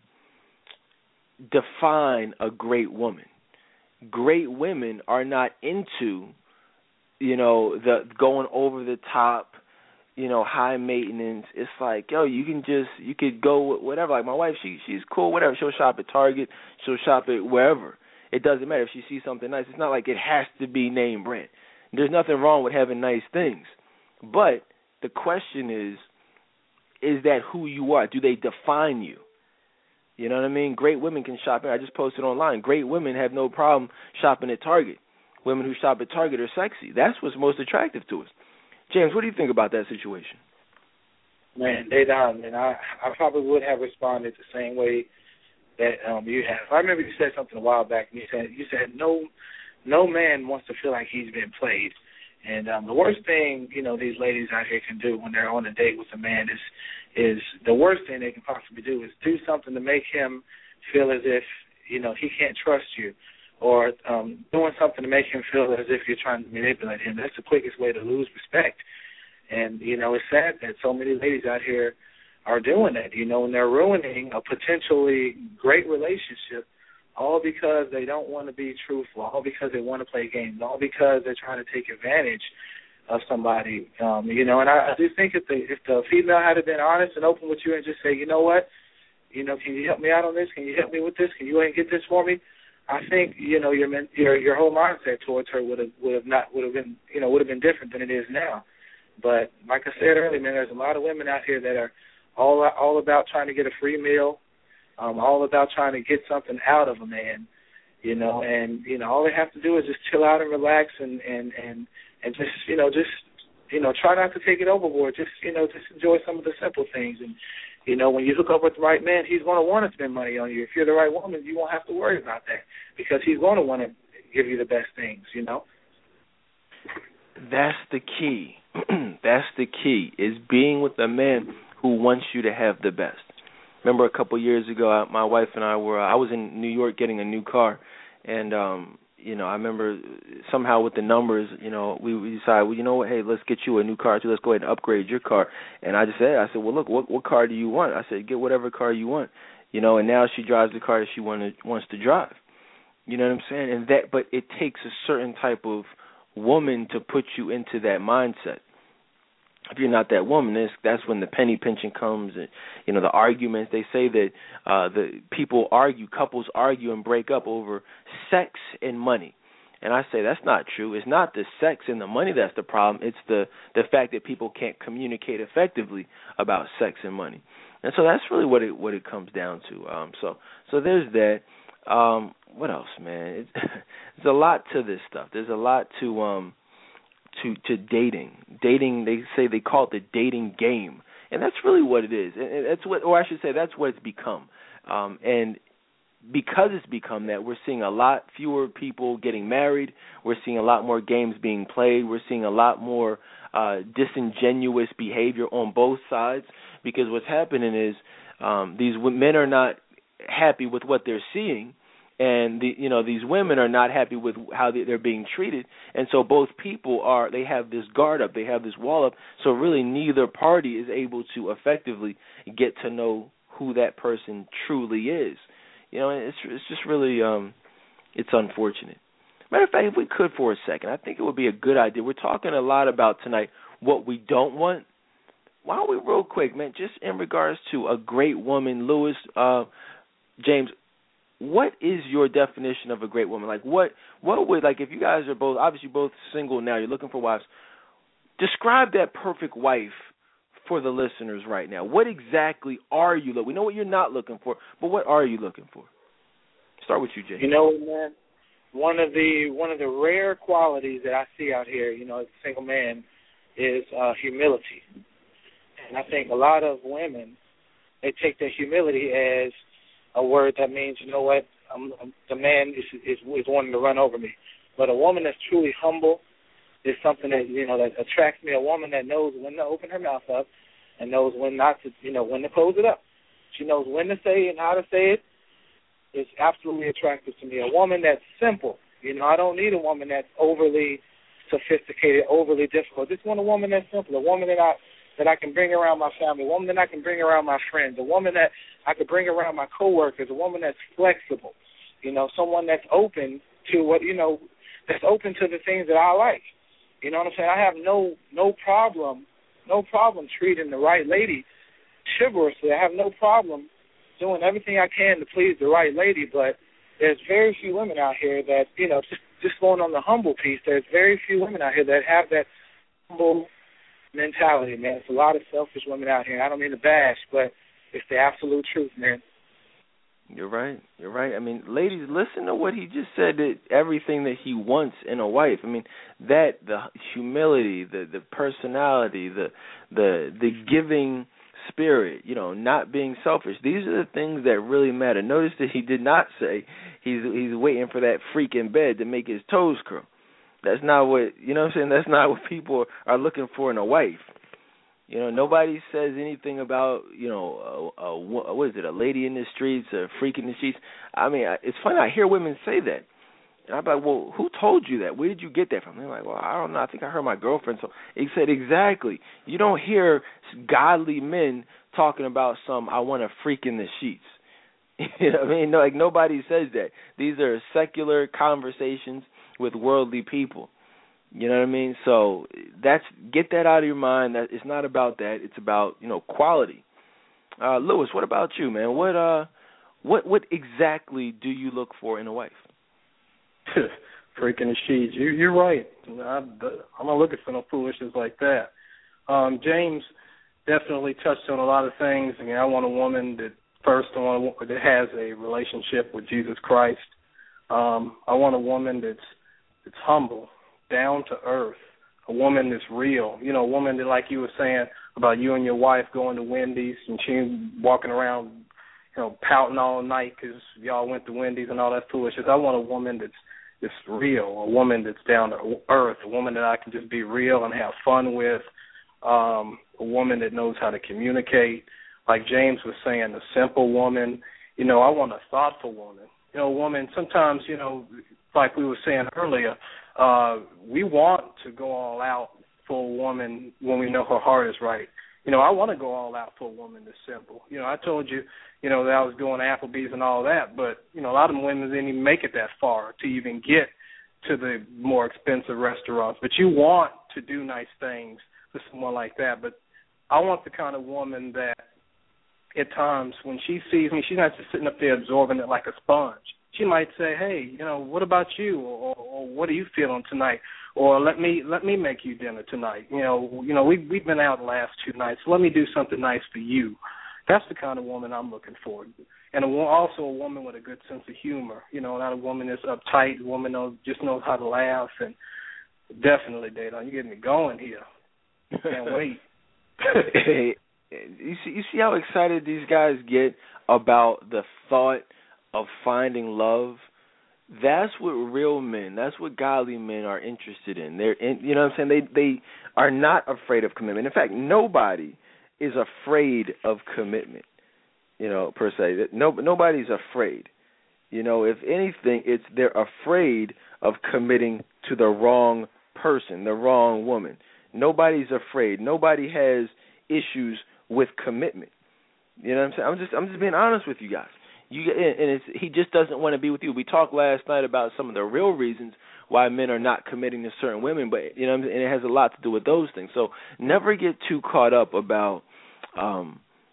define a great woman. Great women are not into the going over the top, high maintenance. It's like, you could go whatever. Like my wife, she's cool, whatever. She'll shop at Target, she'll shop at wherever. It doesn't matter if she sees something nice. It's not like it has to be name brand. There's nothing wrong with having nice things. But the question is that who you are? Do they define you? You know what I mean? Great women can shop. I just posted online. Great women have no problem shopping at Target. Women who shop at Target are sexy. That's what's most attractive to us. James, what do you think about that situation? Man, I probably would have responded the same way that you have. I remember you said something a while back, and you said no man wants to feel like he's been played. And the worst thing, these ladies out here can do when they're on a date with a man is the worst thing they can possibly do is do something to make him feel as if, he can't trust you, or doing something to make him feel as if you're trying to manipulate him. That's the quickest way to lose respect. And, it's sad that so many ladies out here are doing that, and they're ruining a potentially great relationship, all because they don't want to be truthful, all because they want to play games, all because they're trying to take advantage of somebody, and I do think if the female had been honest and open with you and just say, you know what, can you help me out on this? Can you help me with this? Can you go ahead and get this for me? I think your whole mindset towards her would have been different than it is now. But like I said earlier, man, there's a lot of women out here that are all about trying to get a free meal, all about trying to get something out of a man, and all they have to do is just chill out and relax and just try not to take it overboard. Just enjoy some of the simple things. And when you hook up with the right man, he's going to want to spend money on you. If you're the right woman, you won't have to worry about that because he's going to want to give you the best things. That's the key. That's the key, is being with a man who wants you to have the best. Remember a couple of years ago, my wife and I I was in New York getting a new car, and I remember somehow with the numbers, we decided, well, you know what, hey, let's get you a new car too. Let's go ahead and upgrade your car. And I said, well, look, what car do you want? I said, get whatever car you want. And now she drives the car that she wants to drive. You know what I'm saying? But it takes a certain type of woman to put you into that mindset. If you're not that woman, that's when the penny pinching comes, and the arguments. They say that couples argue and break up over sex and money, and I say that's not true. It's not the sex and the money that's the problem. It's the fact that people can't communicate effectively about sex and money, and so that's really what it comes down to. So there's that. What else, man? There's a lot to this stuff. There's a lot to dating. Dating, they call it the dating game, and that's really what it is. And that's what it's become. And because it's become that, we're seeing a lot fewer people getting married. We're seeing a lot more games being played. We're seeing a lot more disingenuous behavior on both sides, because what's happening is these men are not happy with what they're seeing, and these women are not happy with how they're being treated, and so both people they have this guard up, they have this wall up, so really neither party is able to effectively get to know who that person truly is. It's just really it's unfortunate. Matter of fact, if we could for a second, I think it would be a good idea. We're talking a lot about tonight what we don't want. Why don't we real quick, man, just in regards to a great woman, Lewis, James, what is your definition of a great woman? Like, what would, like, if you guys are obviously both single now, you're looking for wives, describe that perfect wife for the listeners right now. What exactly are you looking for? We know what you're not looking for, but what are you looking for? Start with you, Jay. Man, one of the rare qualities that I see out here, as a single man, is humility. And I think a lot of women, they take their humility as a word that means, the man is wanting to run over me. But a woman that's truly humble is something that, that attracts me. A woman that knows when to open her mouth up and knows when not to, when to close it up. She knows when to say and how to say it. It's absolutely attractive to me. A woman that's simple. I don't need a woman that's overly sophisticated, overly difficult. Just want a woman that's simple, a woman that I can bring around my family, a woman that I can bring around my friends, a woman that I could bring around my coworkers, a woman that's flexible, someone that's open to what, that's open to the things that I like. You know what I'm saying? I have no problem treating the right lady chivalrously. I have no problem doing everything I can to please the right lady, but there's very few women out here that, just going on the humble piece, there's very few women out here that have that humble mentality, man. It's a lot of selfish women out here. I don't mean to bash, but it's the absolute truth, man. You're right. I mean, ladies, listen to what he just said, that everything that he wants in a wife. I mean, the humility, the personality, the giving spirit, not being selfish. These are the things that really matter. Notice that he did not say he's waiting for that freak in bed to make his toes curl. That's not what, that's not what people are looking for in a wife. Nobody says anything about, what is it, a lady in the streets, a freak in the sheets. I mean, it's funny, I hear women say that. And I'm like, well, who told you that? Where did you get that from? They're like, well, I don't know. I think I heard my girlfriend. So he said, exactly. You don't hear godly men talking about I want a freak in the sheets. You know what I mean? No, like, nobody says that. These are secular conversations with worldly people. You know what I mean? So get that out of your mind. That it's not about that. It's about, quality. Lewis, what about you, man? What exactly do you look for in a wife? Freaking the sheets. You're right. I'm not looking for no foolishness like that. James definitely touched on a lot of things. I mean, I want a woman that has a relationship with Jesus Christ. I want a woman that's humble, down to earth, a woman that's real. A woman that, like you were saying about you and your wife going to Wendy's and she walking around, pouting all night because y'all went to Wendy's and all that foolishness. I want a woman that's real, a woman that's down to earth, a woman that I can just be real and have fun with, a woman that knows how to communicate. Like James was saying, a simple woman. I want a thoughtful woman. a woman, sometimes, like we were saying earlier, we want to go all out for a woman when we know her heart is right. I want to go all out for a woman that's simple. I told you, that I was doing Applebee's and all that, but, a lot of women didn't even make it that far to even get to the more expensive restaurants. But you want to do nice things for someone like that. But I want the kind of woman that at times when she sees me, she's not just sitting up there absorbing it like a sponge. She might say, hey, what about you? Or what are you feeling tonight? Or let me make you dinner tonight. We've been out the last 2 nights. So let me do something nice for you. That's the kind of woman I'm looking for. And also a woman with a good sense of humor. Not a woman that's uptight. A woman just knows how to laugh. And definitely, Dayton, you're getting me going here. Can't wait. You see how excited these guys get about the thought of finding love? That's what real men, that's what godly men are interested in. You know what I'm saying? They are not afraid of commitment. In fact, nobody is afraid of commitment, per se. Nobody's afraid. If anything, they're afraid of committing to the wrong person, the wrong woman. Nobody's afraid. Nobody has issues with commitment. You know what I'm saying? I'm just being honest with you guys. He just doesn't want to be with you. We talked last night about some of the real reasons why men are not committing to certain women, but and it has a lot to do with those things. So never get too caught up about, oh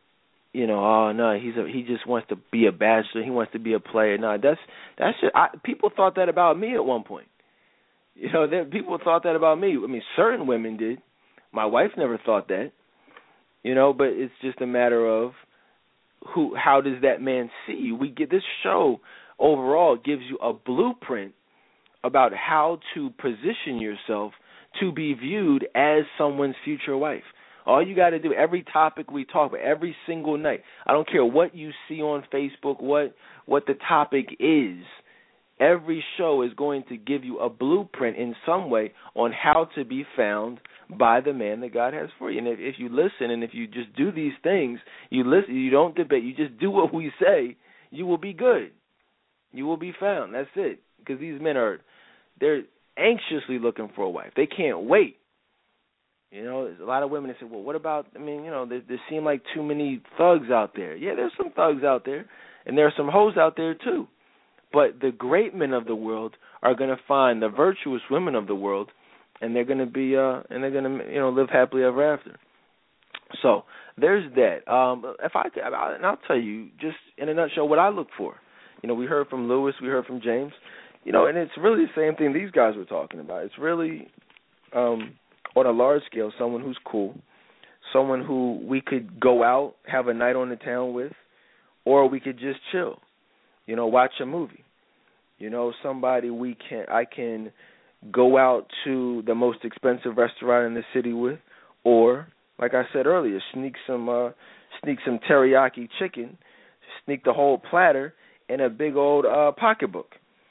no, he just wants to be a bachelor. He wants to be a player. No, that's just, people thought that about me at one point. People thought that about me. I mean, certain women did. My wife never thought that. But it's just a matter of how does that man see you? We get this show overall gives you a blueprint about how to position yourself to be viewed as someone's future wife. All you got to do, every topic we talk about, every single night, I don't care what you see on Facebook, what the topic is, every show is going to give you a blueprint in some way on how to be found by the man that God has for you. And if you listen and if you just do these things, you listen, you don't debate, you just do what we say, you will be good. You will be found. That's it. Because these men they're anxiously looking for a wife. They can't wait. There's a lot of women that say, well, what about, there seem like too many thugs out there. Yeah, there's some thugs out there, and there are some hoes out there too. But the great men of the world are going to find the virtuous women of the world, and they're going to be, live happily ever after. So there's that. And I'll tell you, just in a nutshell, what I look for. We heard from Lewis, we heard from James, and it's really the same thing these guys were talking about. It's really, on a large scale, someone who's cool, someone who we could go out, have a night on the town with, or we could just chill, watch a movie. Somebody I can go out to the most expensive restaurant in the city with, or, like I said earlier, sneak some teriyaki chicken, sneak the whole platter in a big old pocketbook.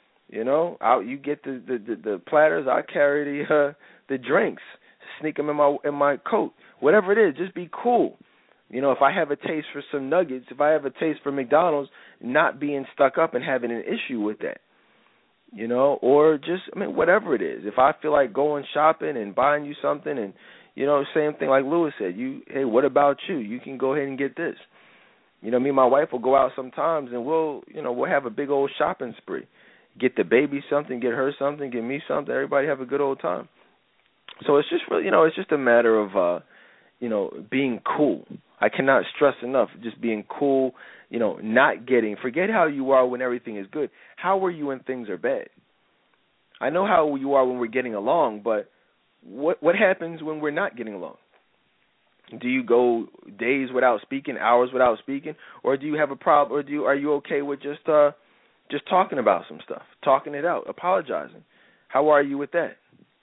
You get the platters, I carry the drinks, sneak them in my coat, whatever it is, just be cool. If I have a taste for some nuggets, if I have a taste for McDonald's, not being stuck up and having an issue with that. Or just, whatever it is. If I feel like going shopping and buying you something and, same thing like Lewis said, hey, what about you? You can go ahead and get this. Me and my wife will go out sometimes and we'll have a big old shopping spree. Get the baby something, get her something, get me something, everybody have a good old time. So it's just really, it's just a matter of, being cool. I cannot stress enough just being cool, forget how you are when everything is good. How are you when things are bad? I know how you are when we're getting along, but what happens when we're not getting along? Do you go days without speaking, hours without speaking, or do you have a problem, or are you okay with just talking about some stuff, talking it out, apologizing? How are you with that?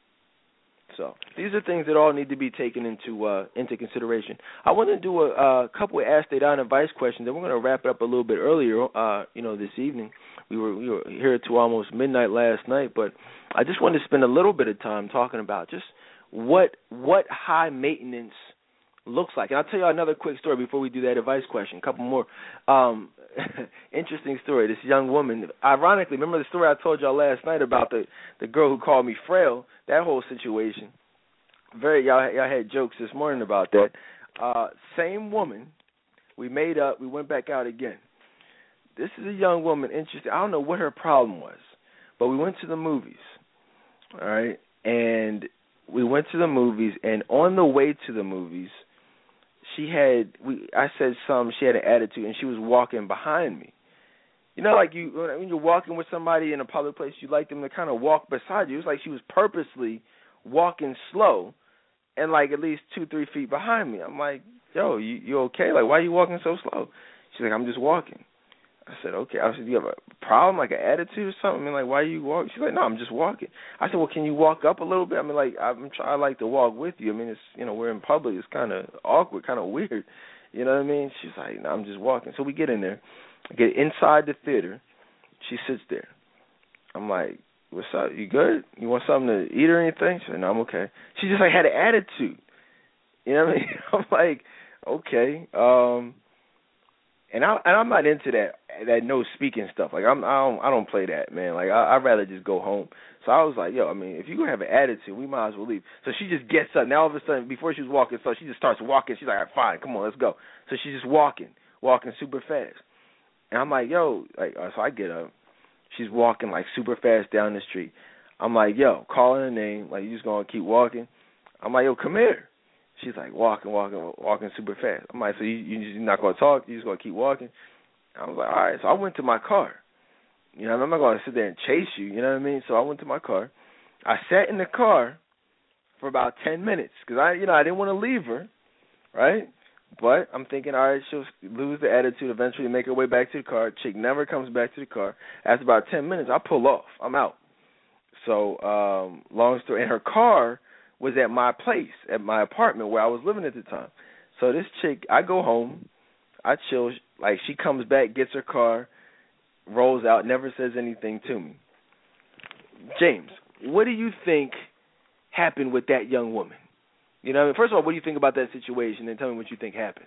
So these are things that all need to be taken into consideration. I want to do a couple of Ask Dedan advice questions, and we're going to wrap it up a little bit earlier, this evening. We were here till almost midnight last night, but I just wanted to spend a little bit of time talking about just what high maintenance looks like. And I'll tell you another quick story before we do that advice question. A couple more. Interesting story. This young woman, ironically, remember the story I told y'all last night about the girl who called me frail? That whole situation. Y'all had jokes this morning about that. Same woman. We made up. We went back out again. This is a young woman, interesting. I don't know what her problem was, but we went to the movies, all right? And we went to the movies, and on the way to the movies, I said something, she had an attitude, and she was walking behind me. You know, like when you're walking with somebody in a public place, you like them to kind of walk beside you. It was like she was purposely walking slow and like at least 2-3 feet behind me. I'm like, yo, you okay? Like, why are you walking so slow? She's like, I'm just walking. I said, okay. I said, do you have a problem, like an attitude or something? I mean, like, why are you walking? She's like, no, I'm just walking. I said, well, can you walk up a little bit? I mean, like, I like to walk with you. I mean, it's, you know, we're in public. It's kind of awkward, kind of weird. You know what I mean? She's like, no, I'm just walking. So we get in there. I get inside the theater. She sits there. I'm like, what's up? You good? You want something to eat or anything? She said, no, I'm okay. She just, like, had an attitude. You know what I mean? I'm like, okay. And I'm not into that no speaking stuff. Like I don't play that, man. Like I'd rather just go home. So I was like, yo, I mean, if you're gonna have an attitude, we might as well leave. So she just gets up. Now all of a sudden, before she was walking, so she just starts walking. She's like, all right, fine, come on, let's go. So she's just walking super fast. And I'm like, yo, like so I get up. She's walking like super fast down the street. I'm like, yo, calling her name. Like, you just gonna keep walking? I'm like, yo, come here. She's like walking super fast. I'm like, so you're not going to talk? You're just going to keep walking? I was like, all right. So I went to my car. You know, I'm not going to sit there and chase you. You know what I mean? So I went to my car. I sat in the car for about 10 minutes because I didn't want to leave her, right? But I'm thinking, all right, she'll lose the attitude, eventually make her way back to the car. Chick never comes back to the car. After about 10 minutes, I pull off. I'm out. So long story. And her car was at my place, at my apartment where I was living at the time. So this chick, I go home, I chill, like she comes back, gets her car, rolls out, never says anything to me. James, what do you think happened with that young woman? You know, first of all, what do you think about that situation, and tell me what you think happened.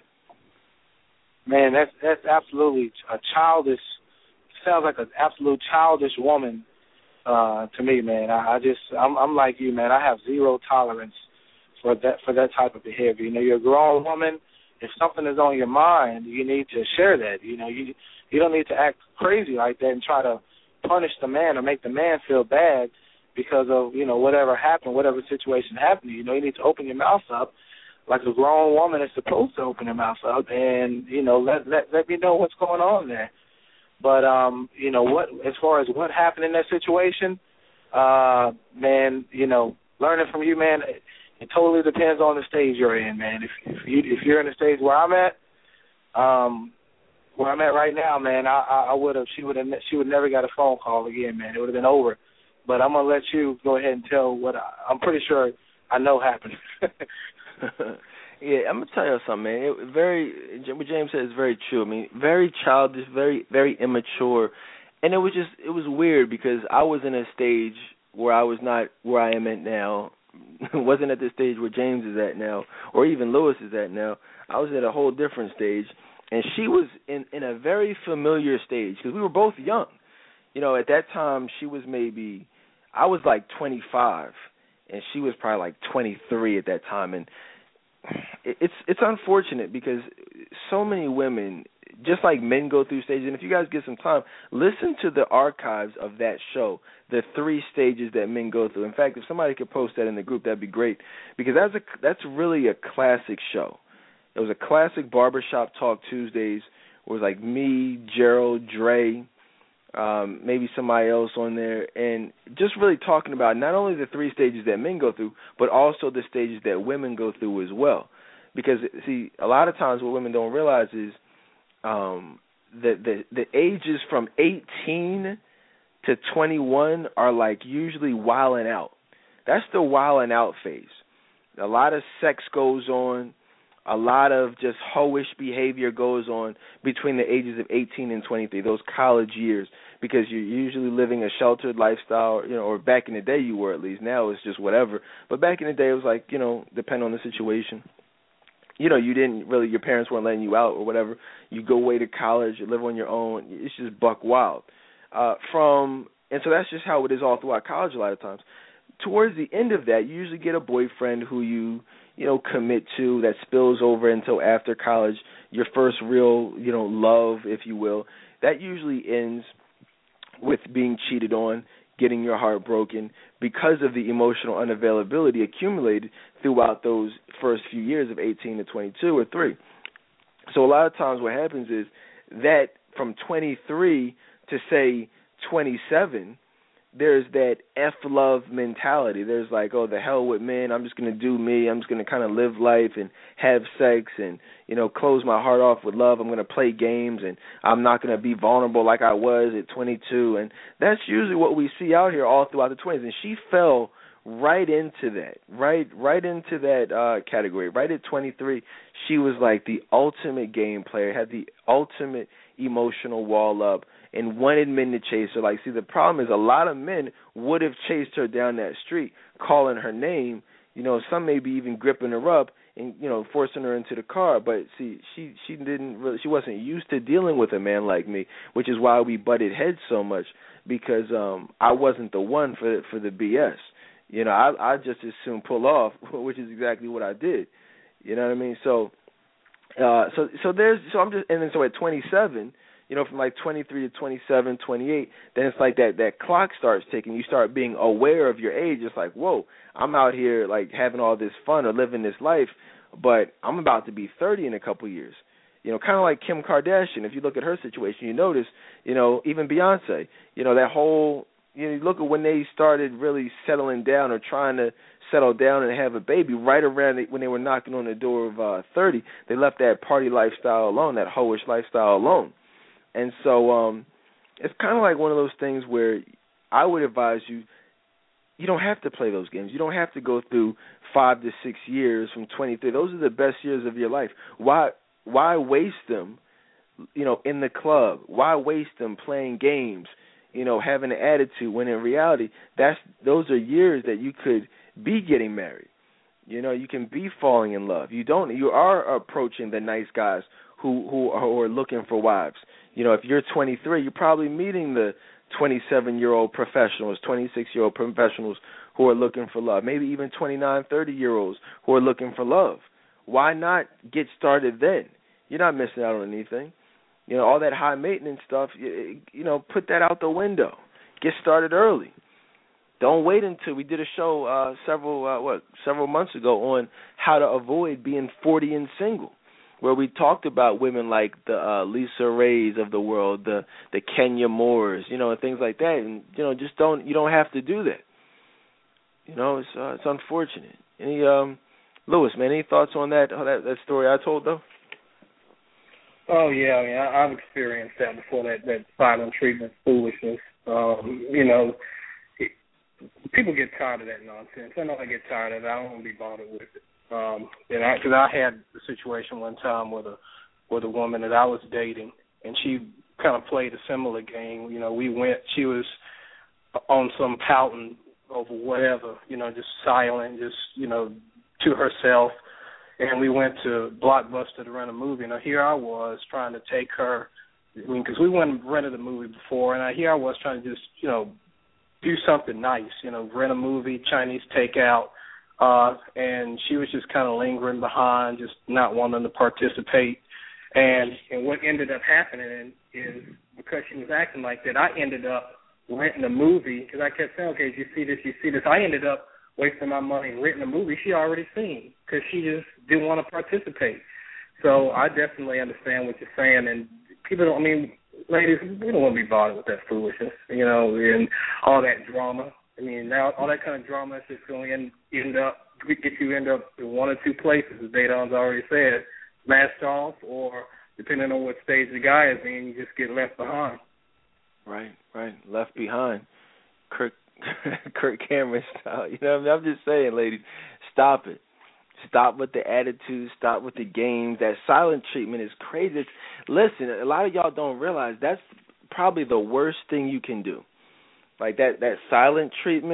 Man, that's absolutely a childish, sounds like an absolute childish woman. To me, man, I'm like you, man. I have zero tolerance for that type of behavior. You know, you're a grown woman. If something is on your mind, you need to share that. You know, you don't need to act crazy like that and try to punish the man or make the man feel bad because of, you know, whatever happened, whatever situation happened. You know, you need to open your mouth up like a grown woman is supposed to open her mouth up, and you know, let me know what's going on there. But, you know, as far as what happened in that situation, man, you know, learning from you, man, it totally depends on the stage you're in, man. If you're in the stage where I'm at right now, man, she would never got a phone call again, man. It would have been over. But I'm going to let you go ahead and tell what I'm pretty sure I know happened. Yeah, I'm gonna tell you something, man. What James said is very true. I mean, very childish, very, very immature, and it was weird because I was in a stage where I was not where I am at now. Wasn't at the stage where James is at now, or even Lewis is at now. I was at a whole different stage, and she was in a very familiar stage because we were both young. You know, at that time she was I was like 25, and she was probably like 23 at that time, and it's unfortunate because so many women, just like men go through stages, and if you guys get some time, listen to the archives of that show, the 3 stages that men go through. In fact, if somebody could post that in the group, that'd be great, because that's really a classic show. It was a classic barbershop talk Tuesdays. It was like me, Gerald, Dre, maybe somebody else on there, and just really talking about not only the 3 stages that men go through, but also the stages that women go through as well. Because, see, a lot of times what women don't realize is the ages from 18 to 21 are like usually wilding out. That's the wilding out phase. A lot of sex goes on. A lot of just hoish behavior goes on between the ages of 18 and 23, those college years, because you're usually living a sheltered lifestyle, you know, or back in the day you were at least. Now it's just whatever. But back in the day it was like, you know, depending on the situation. you didn't really, your parents weren't letting you out or whatever. You go away to college, you live on your own. It's just buck wild. And so that's just how it is all throughout college a lot of times. Towards the end of that, you usually get a boyfriend who you commit to, that spills over until after college, your first real, love, if you will. That usually ends with being cheated on, getting your heart broken because of the emotional unavailability accumulated throughout those first few years of 18 to 22 or 3. So a lot of times what happens is that from 23 to, say, 27, there's that F-love mentality. There's like, oh, the hell with men. I'm just going to do me. I'm just going to kind of live life and have sex and, close my heart off with love. I'm going to play games, and I'm not going to be vulnerable like I was at 22. And that's usually what we see out here all throughout the 20s. And she fell right into that, right into that category. Right at 23, she was like the ultimate game player, had the ultimate emotional wall up, and wanted men to chase her. Like, see, the problem is a lot of men would have chased her down that street, calling her name. Some maybe even gripping her up and forcing her into the car. But see, she wasn't used to dealing with a man like me, which is why we butted heads so much, because I wasn't the one for the BS. I just as soon pull off, which is exactly what I did. You know what I mean? So at 27. From like 23 to 27, 28, then it's like that clock starts ticking. You start being aware of your age. It's like, whoa, I'm out here like having all this fun or living this life, but I'm about to be 30 in a couple years. Kind of like Kim Kardashian. If you look at her situation, you notice, even Beyonce, that whole, you look at when they started really settling down or trying to settle down and have a baby, right around when they were knocking on the door of 30, they left that party lifestyle alone, that hoish lifestyle alone. And so it's kind of like one of those things where I would advise you don't have to play those games. You don't have to go through 5 to 6 years from 23. Those are the best years of your life. Why waste them, in the club? Why waste them playing games, having an attitude, when in reality those are years that you could be getting married. You can be falling in love. You are approaching the nice guys who are looking for wives. If you're 23, you're probably meeting the 27-year-old professionals, 26-year-old professionals who are looking for love, maybe even 29, 30-year-olds who are looking for love. Why not get started then? You're not missing out on anything. All that high maintenance stuff, put that out the window. Get started early. Don't wait until, we did a show several months ago on how to avoid being 40 and single, where we talked about women like the Lisa Rays of the world, the Kenya Moores, and things like that. And you don't have to do that. It's unfortunate. Lewis, man, any thoughts on that story I told though? Oh yeah, I mean, I've experienced that before. That silent treatment foolishness. People get tired of that nonsense. I know I get tired of it. I don't want to be bothered with it. Because I had a situation one time with a woman that I was dating, and she kind of played a similar game. She was on some pouting over whatever, just silent, just to herself. And we went to Blockbuster to rent a movie. Now here I was trying to take her, because we went and rented a movie before, and here I was trying to just do something nice, rent a movie, Chinese takeout. And she was just kind of lingering behind, just not wanting to participate. And what ended up happening is, because she was acting like that, I ended up renting a movie, because I kept saying, okay, you see this. I ended up wasting my money renting a movie she already seen, because she just didn't want to participate. So I definitely understand what you're saying. And people don't, ladies, we don't want to be bothered with that foolishness, and all that drama. Now all that kind of drama is just going to end up in one or two places, as Dadon's already said, masked off, or depending on what stage the guy is in, you just get left behind. Right, left behind. Kirk Cameron style. I'm just saying, ladies, stop it. Stop with the attitude. Stop with the games. That silent treatment is crazy. Listen, a lot of y'all don't realize that's probably the worst thing you can do. Like that silent treatment,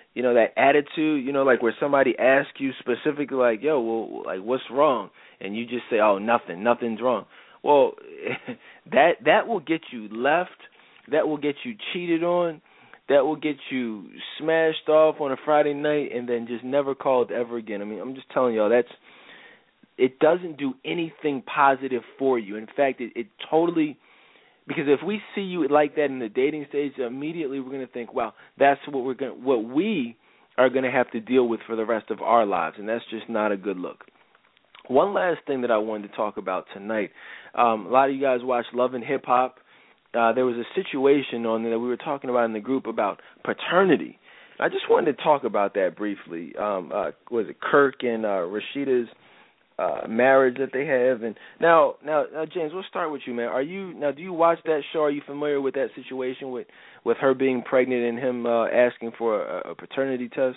that attitude, like where somebody asks you specifically, like, yo, well, like, what's wrong? And you just say, oh, nothing's wrong. Well, that will get you left. That will get you cheated on. That will get you smashed off on a Friday night and then just never called ever again. I mean, I'm just telling y'all, it doesn't do anything positive for you. In fact, it totally, because if we see you like that in the dating stage, immediately we're going to think, wow, that's what we are going to have to deal with for the rest of our lives, and that's just not a good look. One last thing that I wanted to talk about tonight, a lot of you guys watch Love and Hip Hop. There was a situation on there that we were talking about in the group about paternity. I just wanted to talk about that briefly. Was it Kirk and Rashida's marriage that they have? And now, James, we'll start with you, man. Do you watch that show? Are you familiar with that situation with her being pregnant and him asking for a paternity test?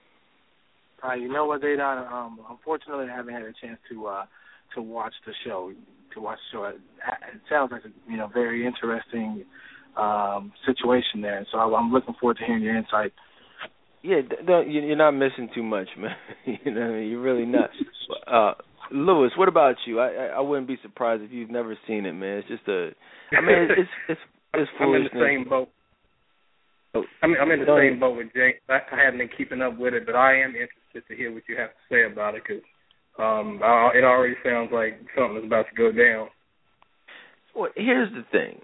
You know what, Dedan? Unfortunately, I haven't had a chance to watch the show. It sounds like a very interesting situation there. So I'm looking forward to hearing your insight. Yeah, you're not missing too much, man. You're really not. Lewis, what about you? I wouldn't be surprised if you've never seen it, man. It's just it's foolishness. I'm in the same boat. I'm in the same boat with Jay. I haven't been keeping up with it, but I am interested to hear what you have to say about it because it already sounds like something is about to go down. Well, here's the thing.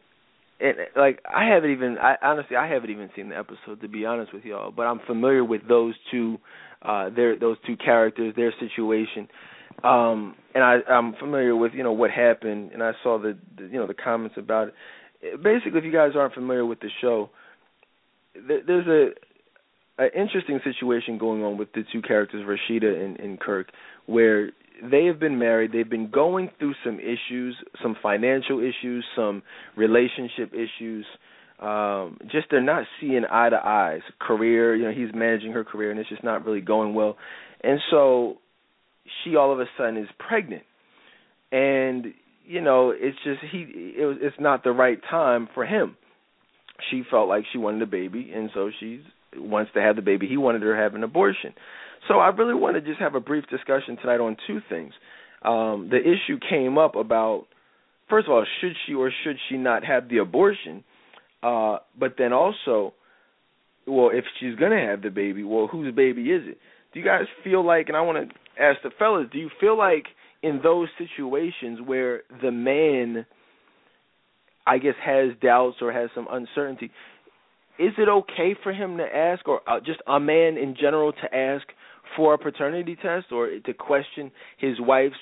I haven't even seen the episode, to be honest with y'all, but I'm familiar with those two characters, their situation. And I'm familiar with, what happened, and I saw the comments about it. Basically, if you guys aren't familiar with the show, there's an interesting situation going on with the two characters, Rashida and Kirk, where they have been married. They've been going through some issues, some financial issues, some relationship issues. Just they're not seeing eye to eye. Career, he's managing her career, and it's just not really going well. And so she all of a sudden is pregnant, and it's just it's not the right time for him. She felt like she wanted a baby, and so she wants to have the baby. He wanted her to have an abortion. So I really want to just have a brief discussion tonight on two things. The issue came up about, first of all, should she or should she not have the abortion? But then also, well, if she's going to have the baby, well, whose baby is it? Do you guys feel like, and I want to ask the fellas, do you feel like in those situations where the man, I guess, has doubts or has some uncertainty, is it okay for him to ask, or just a man in general to ask for a paternity test or to question his wife's,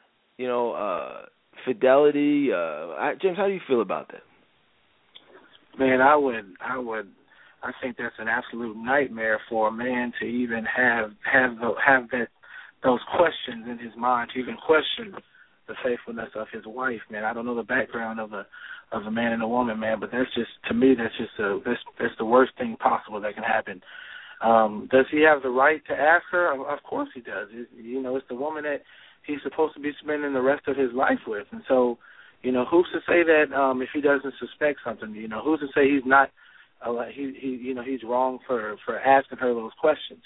fidelity? James, how do you feel about that? Man, I think that's an absolute nightmare for a man to even have those questions in his mind, to even question the faithfulness of his wife. Man, I don't know the background of a man and a woman, man, but that's just, to me, that's the worst thing possible that can happen. Does he have the right to ask her? Of course he does. It's the woman that he's supposed to be spending the rest of his life with, and so, who's to say that if he doesn't suspect something? Who's to say he's not? He's wrong for asking her those questions.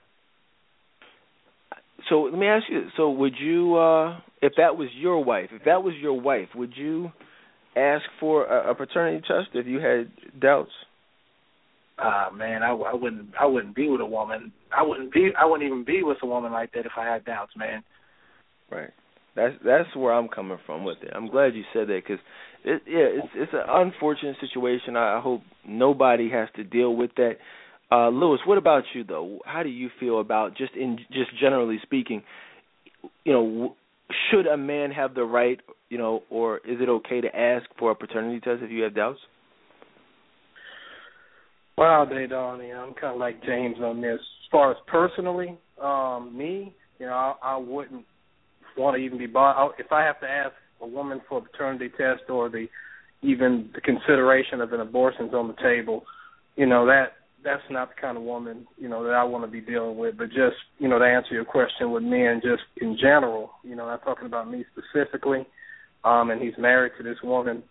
So let me ask you. So would you, if that was your wife, would you ask for a paternity test if you had doubts? Man, I wouldn't be with a woman. I wouldn't even be with a woman like that if I had doubts, man. Right. That's where I'm coming from with it. I'm glad you said that because, it's an unfortunate situation. I hope nobody has to deal with that. Lewis, what about you though? How do you feel about just generally speaking? Should a man have the right, or is it okay to ask for a paternity test if you have doubts? Well, I'm kind of like James on this. As far as personally, me, I wouldn't want to even be bought. If I have to ask a woman for a paternity test or even the consideration of an abortion's on the table, that's not the kind of woman, that I want to be dealing with. But just, to answer your question with men just in general, I'm talking about me specifically, and he's married to this woman.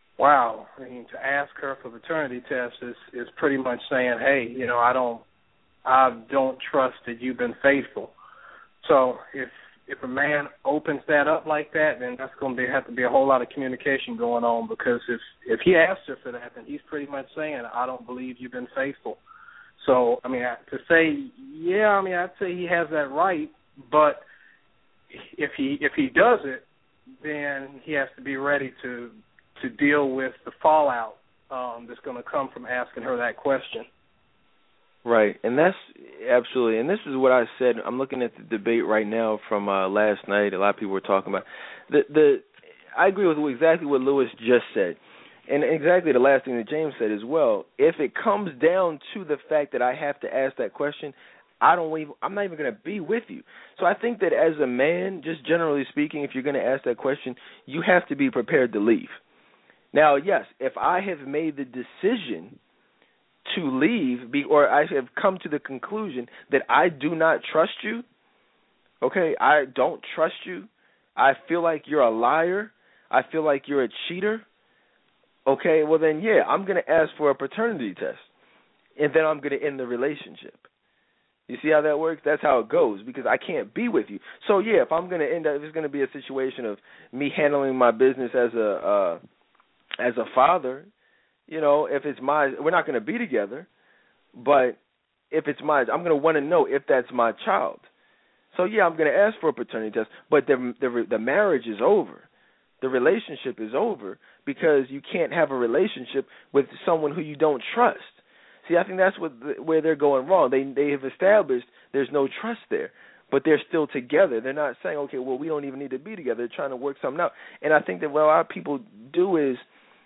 Wow, to ask her for paternity test is pretty much saying, hey, I don't I don't trust that you've been faithful. So if a man opens that up like that, then that's going to have to be a whole lot of communication going on, because if he asks her for that, then he's pretty much saying, I don't believe you've been faithful. So, I mean, to say, yeah, I mean, I'd say he has that right, but if he does it, then he has to be ready to deal with the fallout that's going to come from asking her that question. Right, and that's absolutely, and this is what I said. I'm looking at the debate right now from last night. A lot of people were talking about I agree with exactly what Lewis just said, and exactly the last thing that James said as well. If it comes down to the fact that I have to ask that question, I'm not even going to be with you. So I think that as a man, just generally speaking, if you're going to ask that question, you have to be prepared to leave. Now, yes, if I have made the decision to leave, or I have come to the conclusion that I do not trust you, okay, I don't trust you, I feel like you're a liar, I feel like you're a cheater, okay, well then, yeah, I'm going to ask for a paternity test, and then I'm going to end the relationship. You see how that works? That's how it goes, because I can't be with you. So, yeah, if I'm going to end up, if it's going to be a situation of me handling my business as a father, you know, if it's mine, we're not going to be together, but if it's mine, I'm going to want to know if that's my child. So, yeah, I'm going to ask for a paternity test, but the marriage is over. The relationship is over, because you can't have a relationship with someone who you don't trust. See, I think that's where they're going wrong. They have established there's no trust there, but they're still together. They're not saying, okay, well, we don't even need to be together. They're trying to work something out. And I think that what a lot of people do is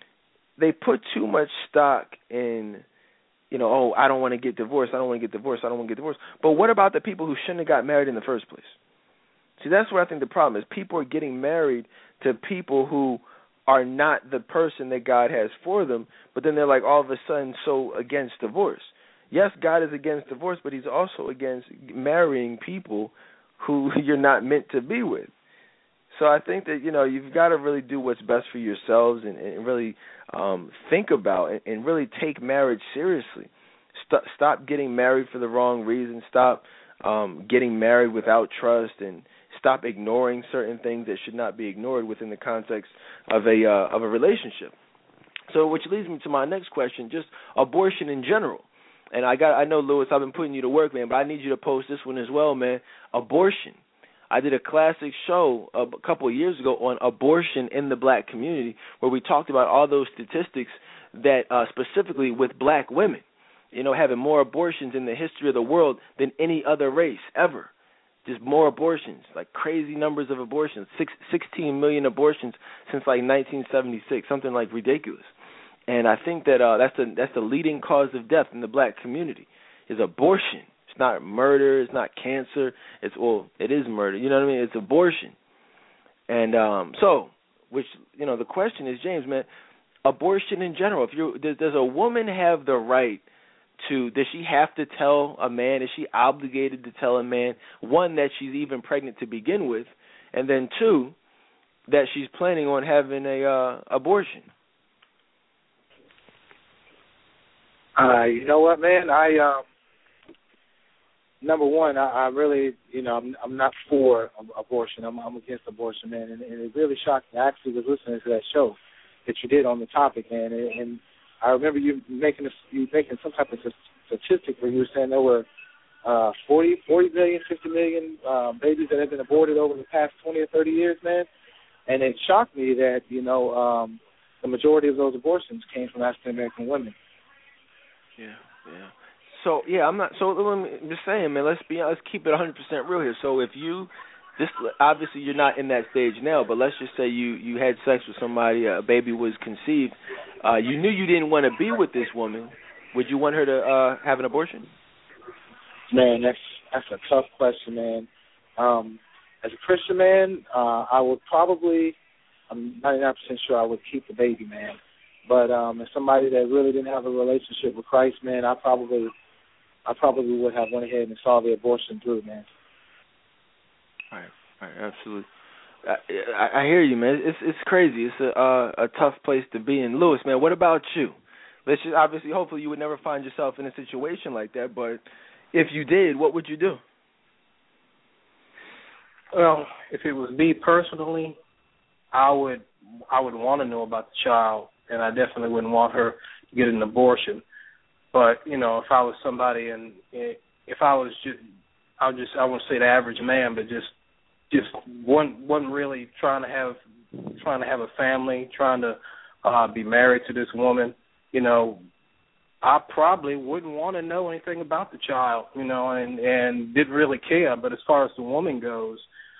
they put too much stock in, you know, oh, I don't want to get divorced. I don't want to get divorced. I don't want to get divorced. But what about the people who shouldn't have got married in the first place? See, that's where I think the problem is. People are getting married to people who are not the person that God has for them, but then they're like all of a sudden so against divorce. Yes, God is against divorce, but he's also against marrying people who you're not meant to be with. So I think that, you know, you've got to really do what's best for yourselves and really think about and really take marriage seriously. Stop getting married for the wrong reasons. Stop getting married without trust, and stop ignoring certain things that should not be ignored within the context of a relationship. So, which leads me to my next question, just abortion in general. And I know, Lewis, I've been putting you to work, man, but I need you to post this one as well, man. Abortion. I did a classic show a couple of years ago on abortion in the black community, where we talked about all those statistics that specifically with black women, you know, having more abortions in the history of the world than any other race ever. Just more abortions, like crazy numbers of abortions, 16 million abortions since like 1976, something like ridiculous. And I think that that's the leading cause of death in the black community is abortion. It's not murder. It's not cancer. It is murder. You know what I mean? It's abortion. And so, which, you know, the question is, James, man, abortion in general. Does a woman have the right to? Does she have to tell a man? Is she obligated to tell a man, one, that she's even pregnant to begin with, and then two, that she's planning on having a abortion? You know what, man? Number one, I really, you know, I'm not for abortion. I'm against abortion, man. And it really shocked me. I actually was listening to that show that you did on the topic, man. And I remember you making some type of statistic where you were saying there were 40 million, 50 million babies that have been aborted over the past 20 or 30 years, man. And it shocked me that, you know, the majority of those abortions came from African American women. Yeah. So I'm just saying, man. Let's keep it 100% real here. So if obviously you're not in that stage now, but let's just say you had sex with somebody, a baby was conceived, you knew you didn't want to be with this woman. Would you want her to have an abortion? Man, that's a tough question, man. As a Christian man, I would probably, I'm 99% sure I would keep the baby, man. But as somebody that really didn't have a relationship with Christ, man, I probably would have went ahead and saw the abortion through, man. All right, absolutely. I hear you, man. It's crazy. It's a tough place to be in. Lewis, man, what about you? Hopefully you would never find yourself in a situation like that, but, If you did, what would you do? Well, if it was me personally, I would want to know about the child, and I definitely wouldn't want her to get an abortion. But if I was somebody, and if I was I wouldn't say the average man, but just wasn't really trying to have a family, trying to be married to this woman, I probably wouldn't want to know anything about the child, and didn't really care. But as far as the woman goes,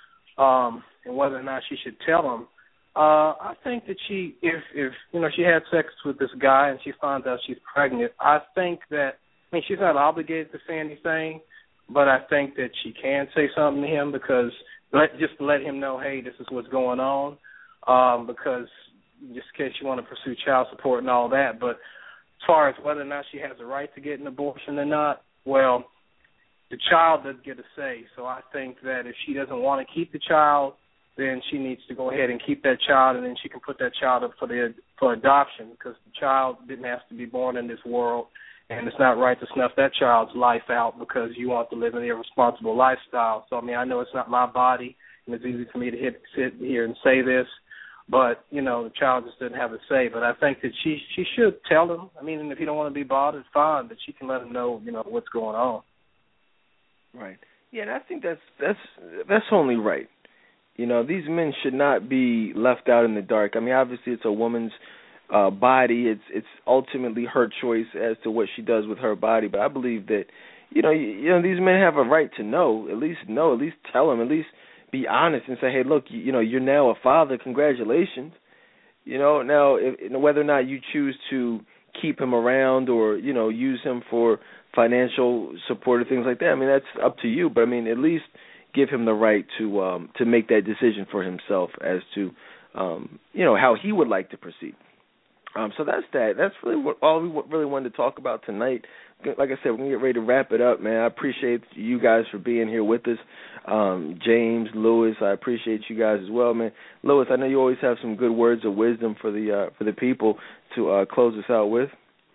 and whether or not she should tell him, I think that if she had sex with this guy and she finds out she's pregnant, I think that, she's not obligated to say anything, but I think that she can say something to him, because just to let him know, hey, this is what's going on, because just in case you want to pursue child support and all that. But as far as whether or not she has the right to get an abortion or not, well, the child doesn't get a say. So I think that if she doesn't want to keep the child, then she needs to go ahead and keep that child, and then she can put that child up for adoption, because the child didn't have to be born in this world, and it's not right to snuff that child's life out because you want to live an irresponsible lifestyle. So, I know it's not my body, and it's easy for me to sit here and say this, but, the child just doesn't have a say. But I think that she should tell him. And if you don't want to be bothered, fine, but she can let him know, what's going on. Right. Yeah, and I think that's only right. These men should not be left out in the dark. Obviously it's a woman's body. It's ultimately her choice as to what she does with her body. But I believe that, these men have a right to know, at least tell them, at least be honest and say, hey, look, you're now a father. Congratulations. Now whether or not you choose to keep him around or, use him for financial support or things like that, that's up to you. But, at least give him the right to make that decision for himself as to, how he would like to proceed. So that's that. That's really all we really wanted to talk about tonight. Like I said, we're going to get ready to wrap it up, man. I appreciate you guys for being here with us. James, Lewis, I appreciate you guys as well, man. Lewis, I know you always have some good words of wisdom for the people to close us out with.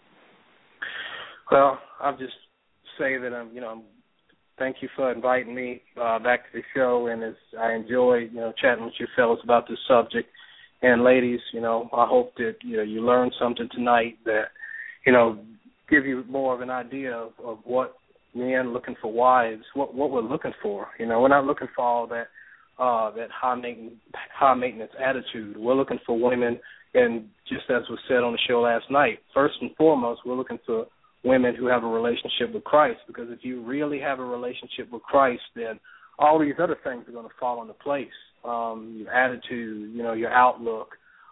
Well, I'll just say that thank you for inviting me back to the show, and I enjoy chatting with you fellas about this subject. And ladies, I hope that you learned something tonight that give you more of an idea of what men looking for wives, what we're looking for. We're not looking for all that high maintenance attitude. We're looking for women, and just as was said on the show last night, first and foremost, we're looking for women who have a relationship with Christ, because if you really have a relationship with Christ, then all these other things are going to fall into place. Your attitude, your outlook,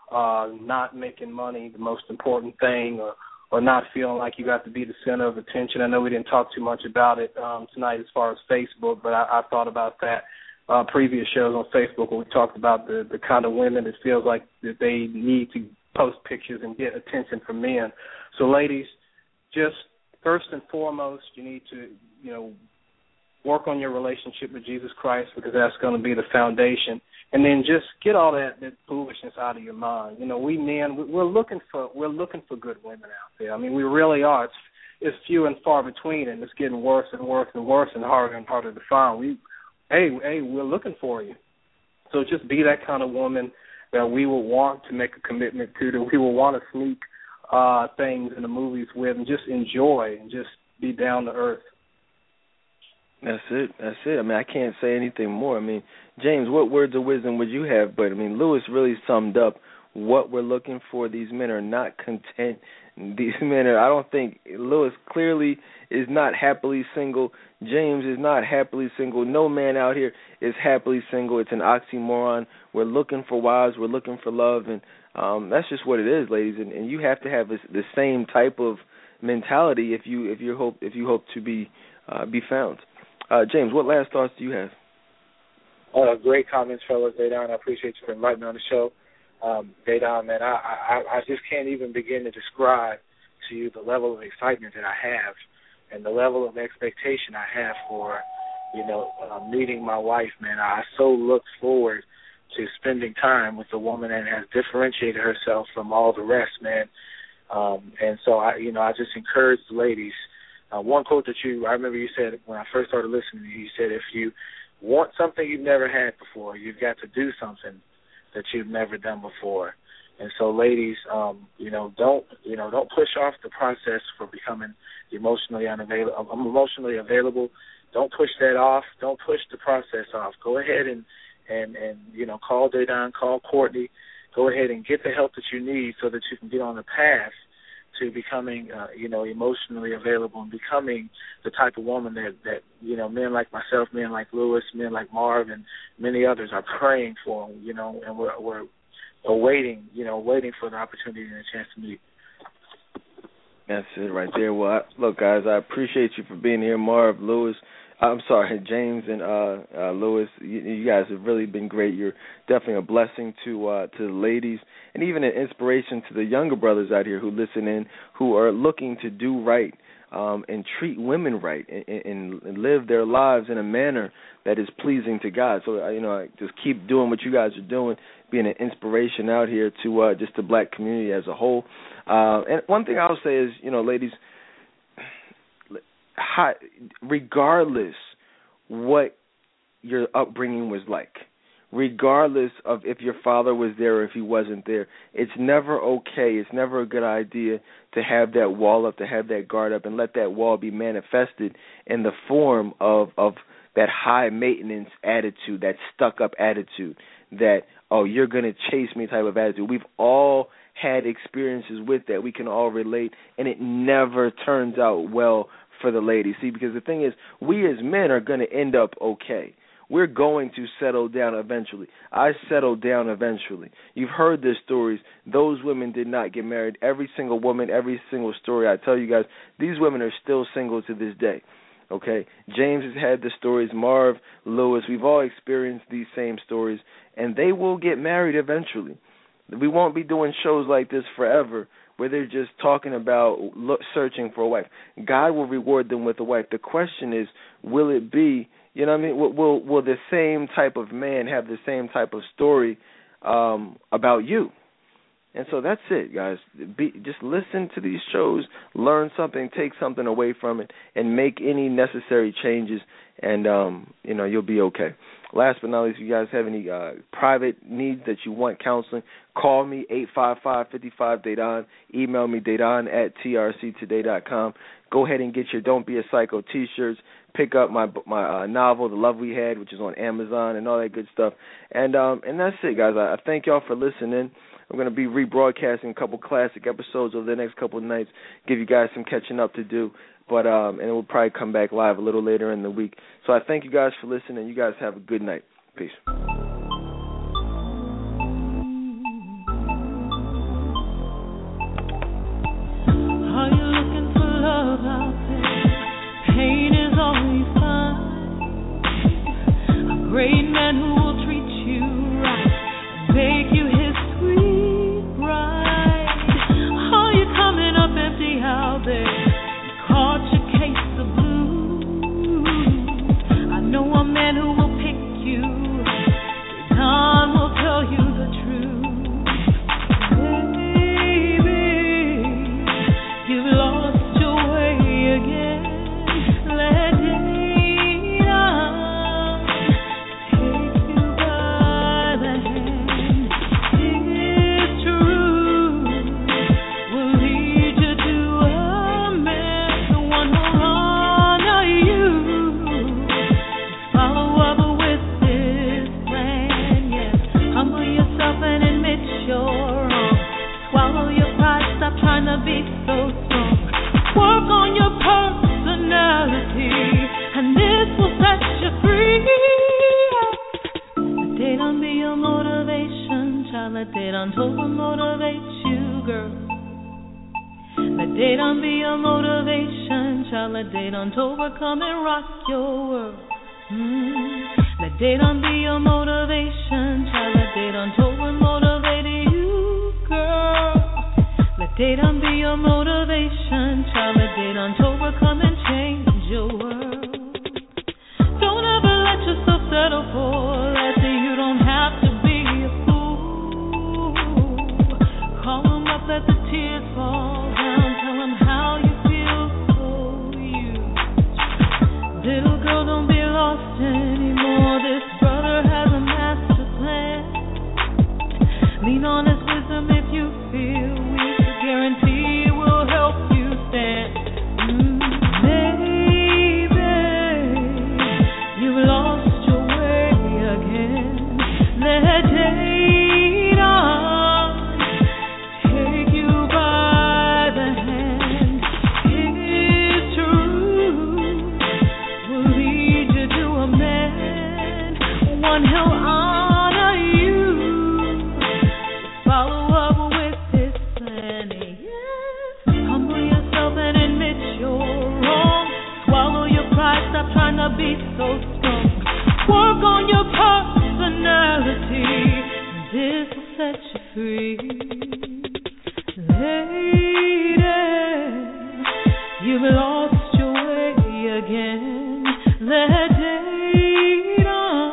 not making money the most important thing, or not feeling like you got to be the center of attention. I know we didn't talk too much about it tonight as far as Facebook, but I thought about that previous shows on Facebook where we talked about the kind of women that feels like that they need to post pictures and get attention from men. So ladies, just first and foremost, you need to, work on your relationship with Jesus Christ, because that's going to be the foundation. And then just get all that foolishness out of your mind. We men, we're looking for good women out there. We really are. It's few and far between, and it's getting worse and worse and worse and harder to find. We're looking for you. So just be that kind of woman that we will want to make a commitment to, that we will want to sneak things in the movies with, and just enjoy and just be down to earth. That's it. I can't say anything more. James, what words of wisdom would you have? But, Lewis really summed up what we're looking for. These men are not content. These men are, I don't think, Lewis clearly is not happily single. James is not happily single. No man out here is happily single. It's an oxymoron. We're looking for wives. We're looking for love. And that's just what it is, ladies. And you have to have the same type of mentality if you hope to be found. James, what last thoughts do you have? Great comments, fellas. Dedan, I appreciate you for inviting me on the show. Dedan, man, I just can't even begin to describe to you the level of excitement that I have and the level of expectation I have for, meeting my wife, man. I so look forward to spending time with a woman that has differentiated herself from all the rest, man. And so I just encourage the ladies one quote that I remember you said when I first started listening to you, you said, if you want something you've never had before, you've got to do something that you've never done before. And so, ladies, don't push off the process for becoming emotionally available. Don't push that off. Don't push the process off. Go ahead and call Dedan, call Courtney. Go ahead and get the help that you need so that you can get on the path to becoming, emotionally available and becoming the type of woman that men like myself, men like Lewis, men like Marv, and many others are praying for, and we're waiting for the opportunity and a chance to meet. That's it right there. Well, look, guys, I appreciate you for being here, Marv, Lewis. James and Lewis. You guys have really been great. You're definitely a blessing to the ladies, and even an inspiration to the younger brothers out here who listen in, who are looking to do right and treat women right and live their lives in a manner that is pleasing to God. So, I just keep doing what you guys are doing, being an inspiration out here to just the black community as a whole. And one thing I'll say is, ladies, regardless what your upbringing was like, regardless of if your father was there or if he wasn't there, it's never okay, it's never a good idea to have that wall up, to have that guard up, and let that wall be manifested in the form of that high maintenance attitude, that stuck up attitude, that, oh, you're going to chase me type of attitude. We've all had experiences with that. We can all relate, and it never turns out well for the ladies. See, because the thing is, we as men are going to end up okay. We're going to settle down eventually. I settled down eventually. You've heard the stories. Those women did not get married. Every single woman, every single story I tell you guys, these women are still single to this day. Okay? James has had the stories. Marv, Lewis, we've all experienced these same stories, and they will get married eventually. We won't be doing shows like this forever where they're just talking about searching for a wife. God will reward them with a wife. The question is, will it be, will the same type of man have the same type of story about you? And so that's it, guys. Just listen to these shows, learn something, take something away from it, and make any necessary changes, and you'll be okay. Last but not least, if you guys have any private needs that you want counseling, call me, 855-55-DADON. Email me, dadon@trctoday.com. Go ahead and get your Don't Be a Psycho T-shirts. Pick up my novel, The Love We Had, which is on Amazon, and all that good stuff. And that's it, guys. I thank y'all for listening. I'm going to be rebroadcasting a couple classic episodes over the next couple of nights, give you guys some catching up to do. But and it will probably come back live a little later in the week. So I thank you guys for listening. You guys have a good night. Peace. Are you looking for love out there? Pain is all you find. A great man who will treat you right and make you his sweet bride. Are you coming up empty out there? Caught your case of blues. I know a man who will pick you. None will tell you the truth. Baby, you've lost your way again. Let Dedan take you by the hand. It's true, will lead you to a man, the one who'll honor you. Follow up with this plan, yes. Humble yourself and admit you're wrong. Swallow your pride, stop trying to be so strong. Work on your personality, and this will set you free. Let Dedan be your motivation, child. Let Dedan totally motivate you, girl. Let Dedan be your motivation, child. Let Dedan overcome and rock your world. Let Dedan be your motivation, child. Let Dedan totally motivate you, girl. Let Dedan be your motivation, child. Let Dedan overcome and change your world. Don't ever let yourself settle for less. You don't have to be a fool. Call him up, let the tears fall down. Tell him how you feel, so you one who'll honor you. Follow up with his plan. Yes. Humble yourself and admit you're wrong. Swallow your pride, stop trying to be so strong. Work on your personality, this will set you free. Lady, you've lost your way again. Let Dayton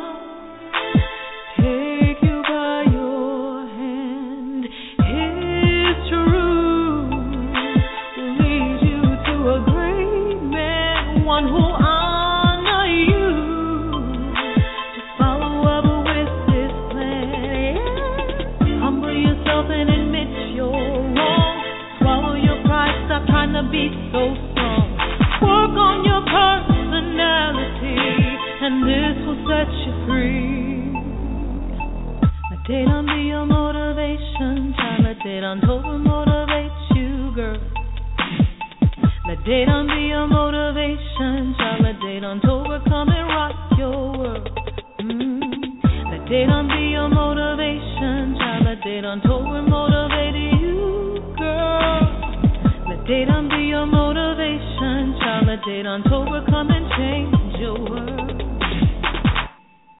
take you by your hand. His truth will lead you to a great man, one who'll honor you. Just follow up with this plan. Humble yourself and admit you're wrong. Swallow your pride, stop trying to be so strong. Work on your personality, and this will set you free. Let Dayton be your motivation, child. Let Dayton Tova motivate you, girl. Let Dayton be your motivation, child. Let Dayton Tova come and rock your world. Let Dayton be your motivation, child. Let Dayton Tova motivate you, girl. Let Dayton be your motivation, child. Let Dayton Tova come and change your world.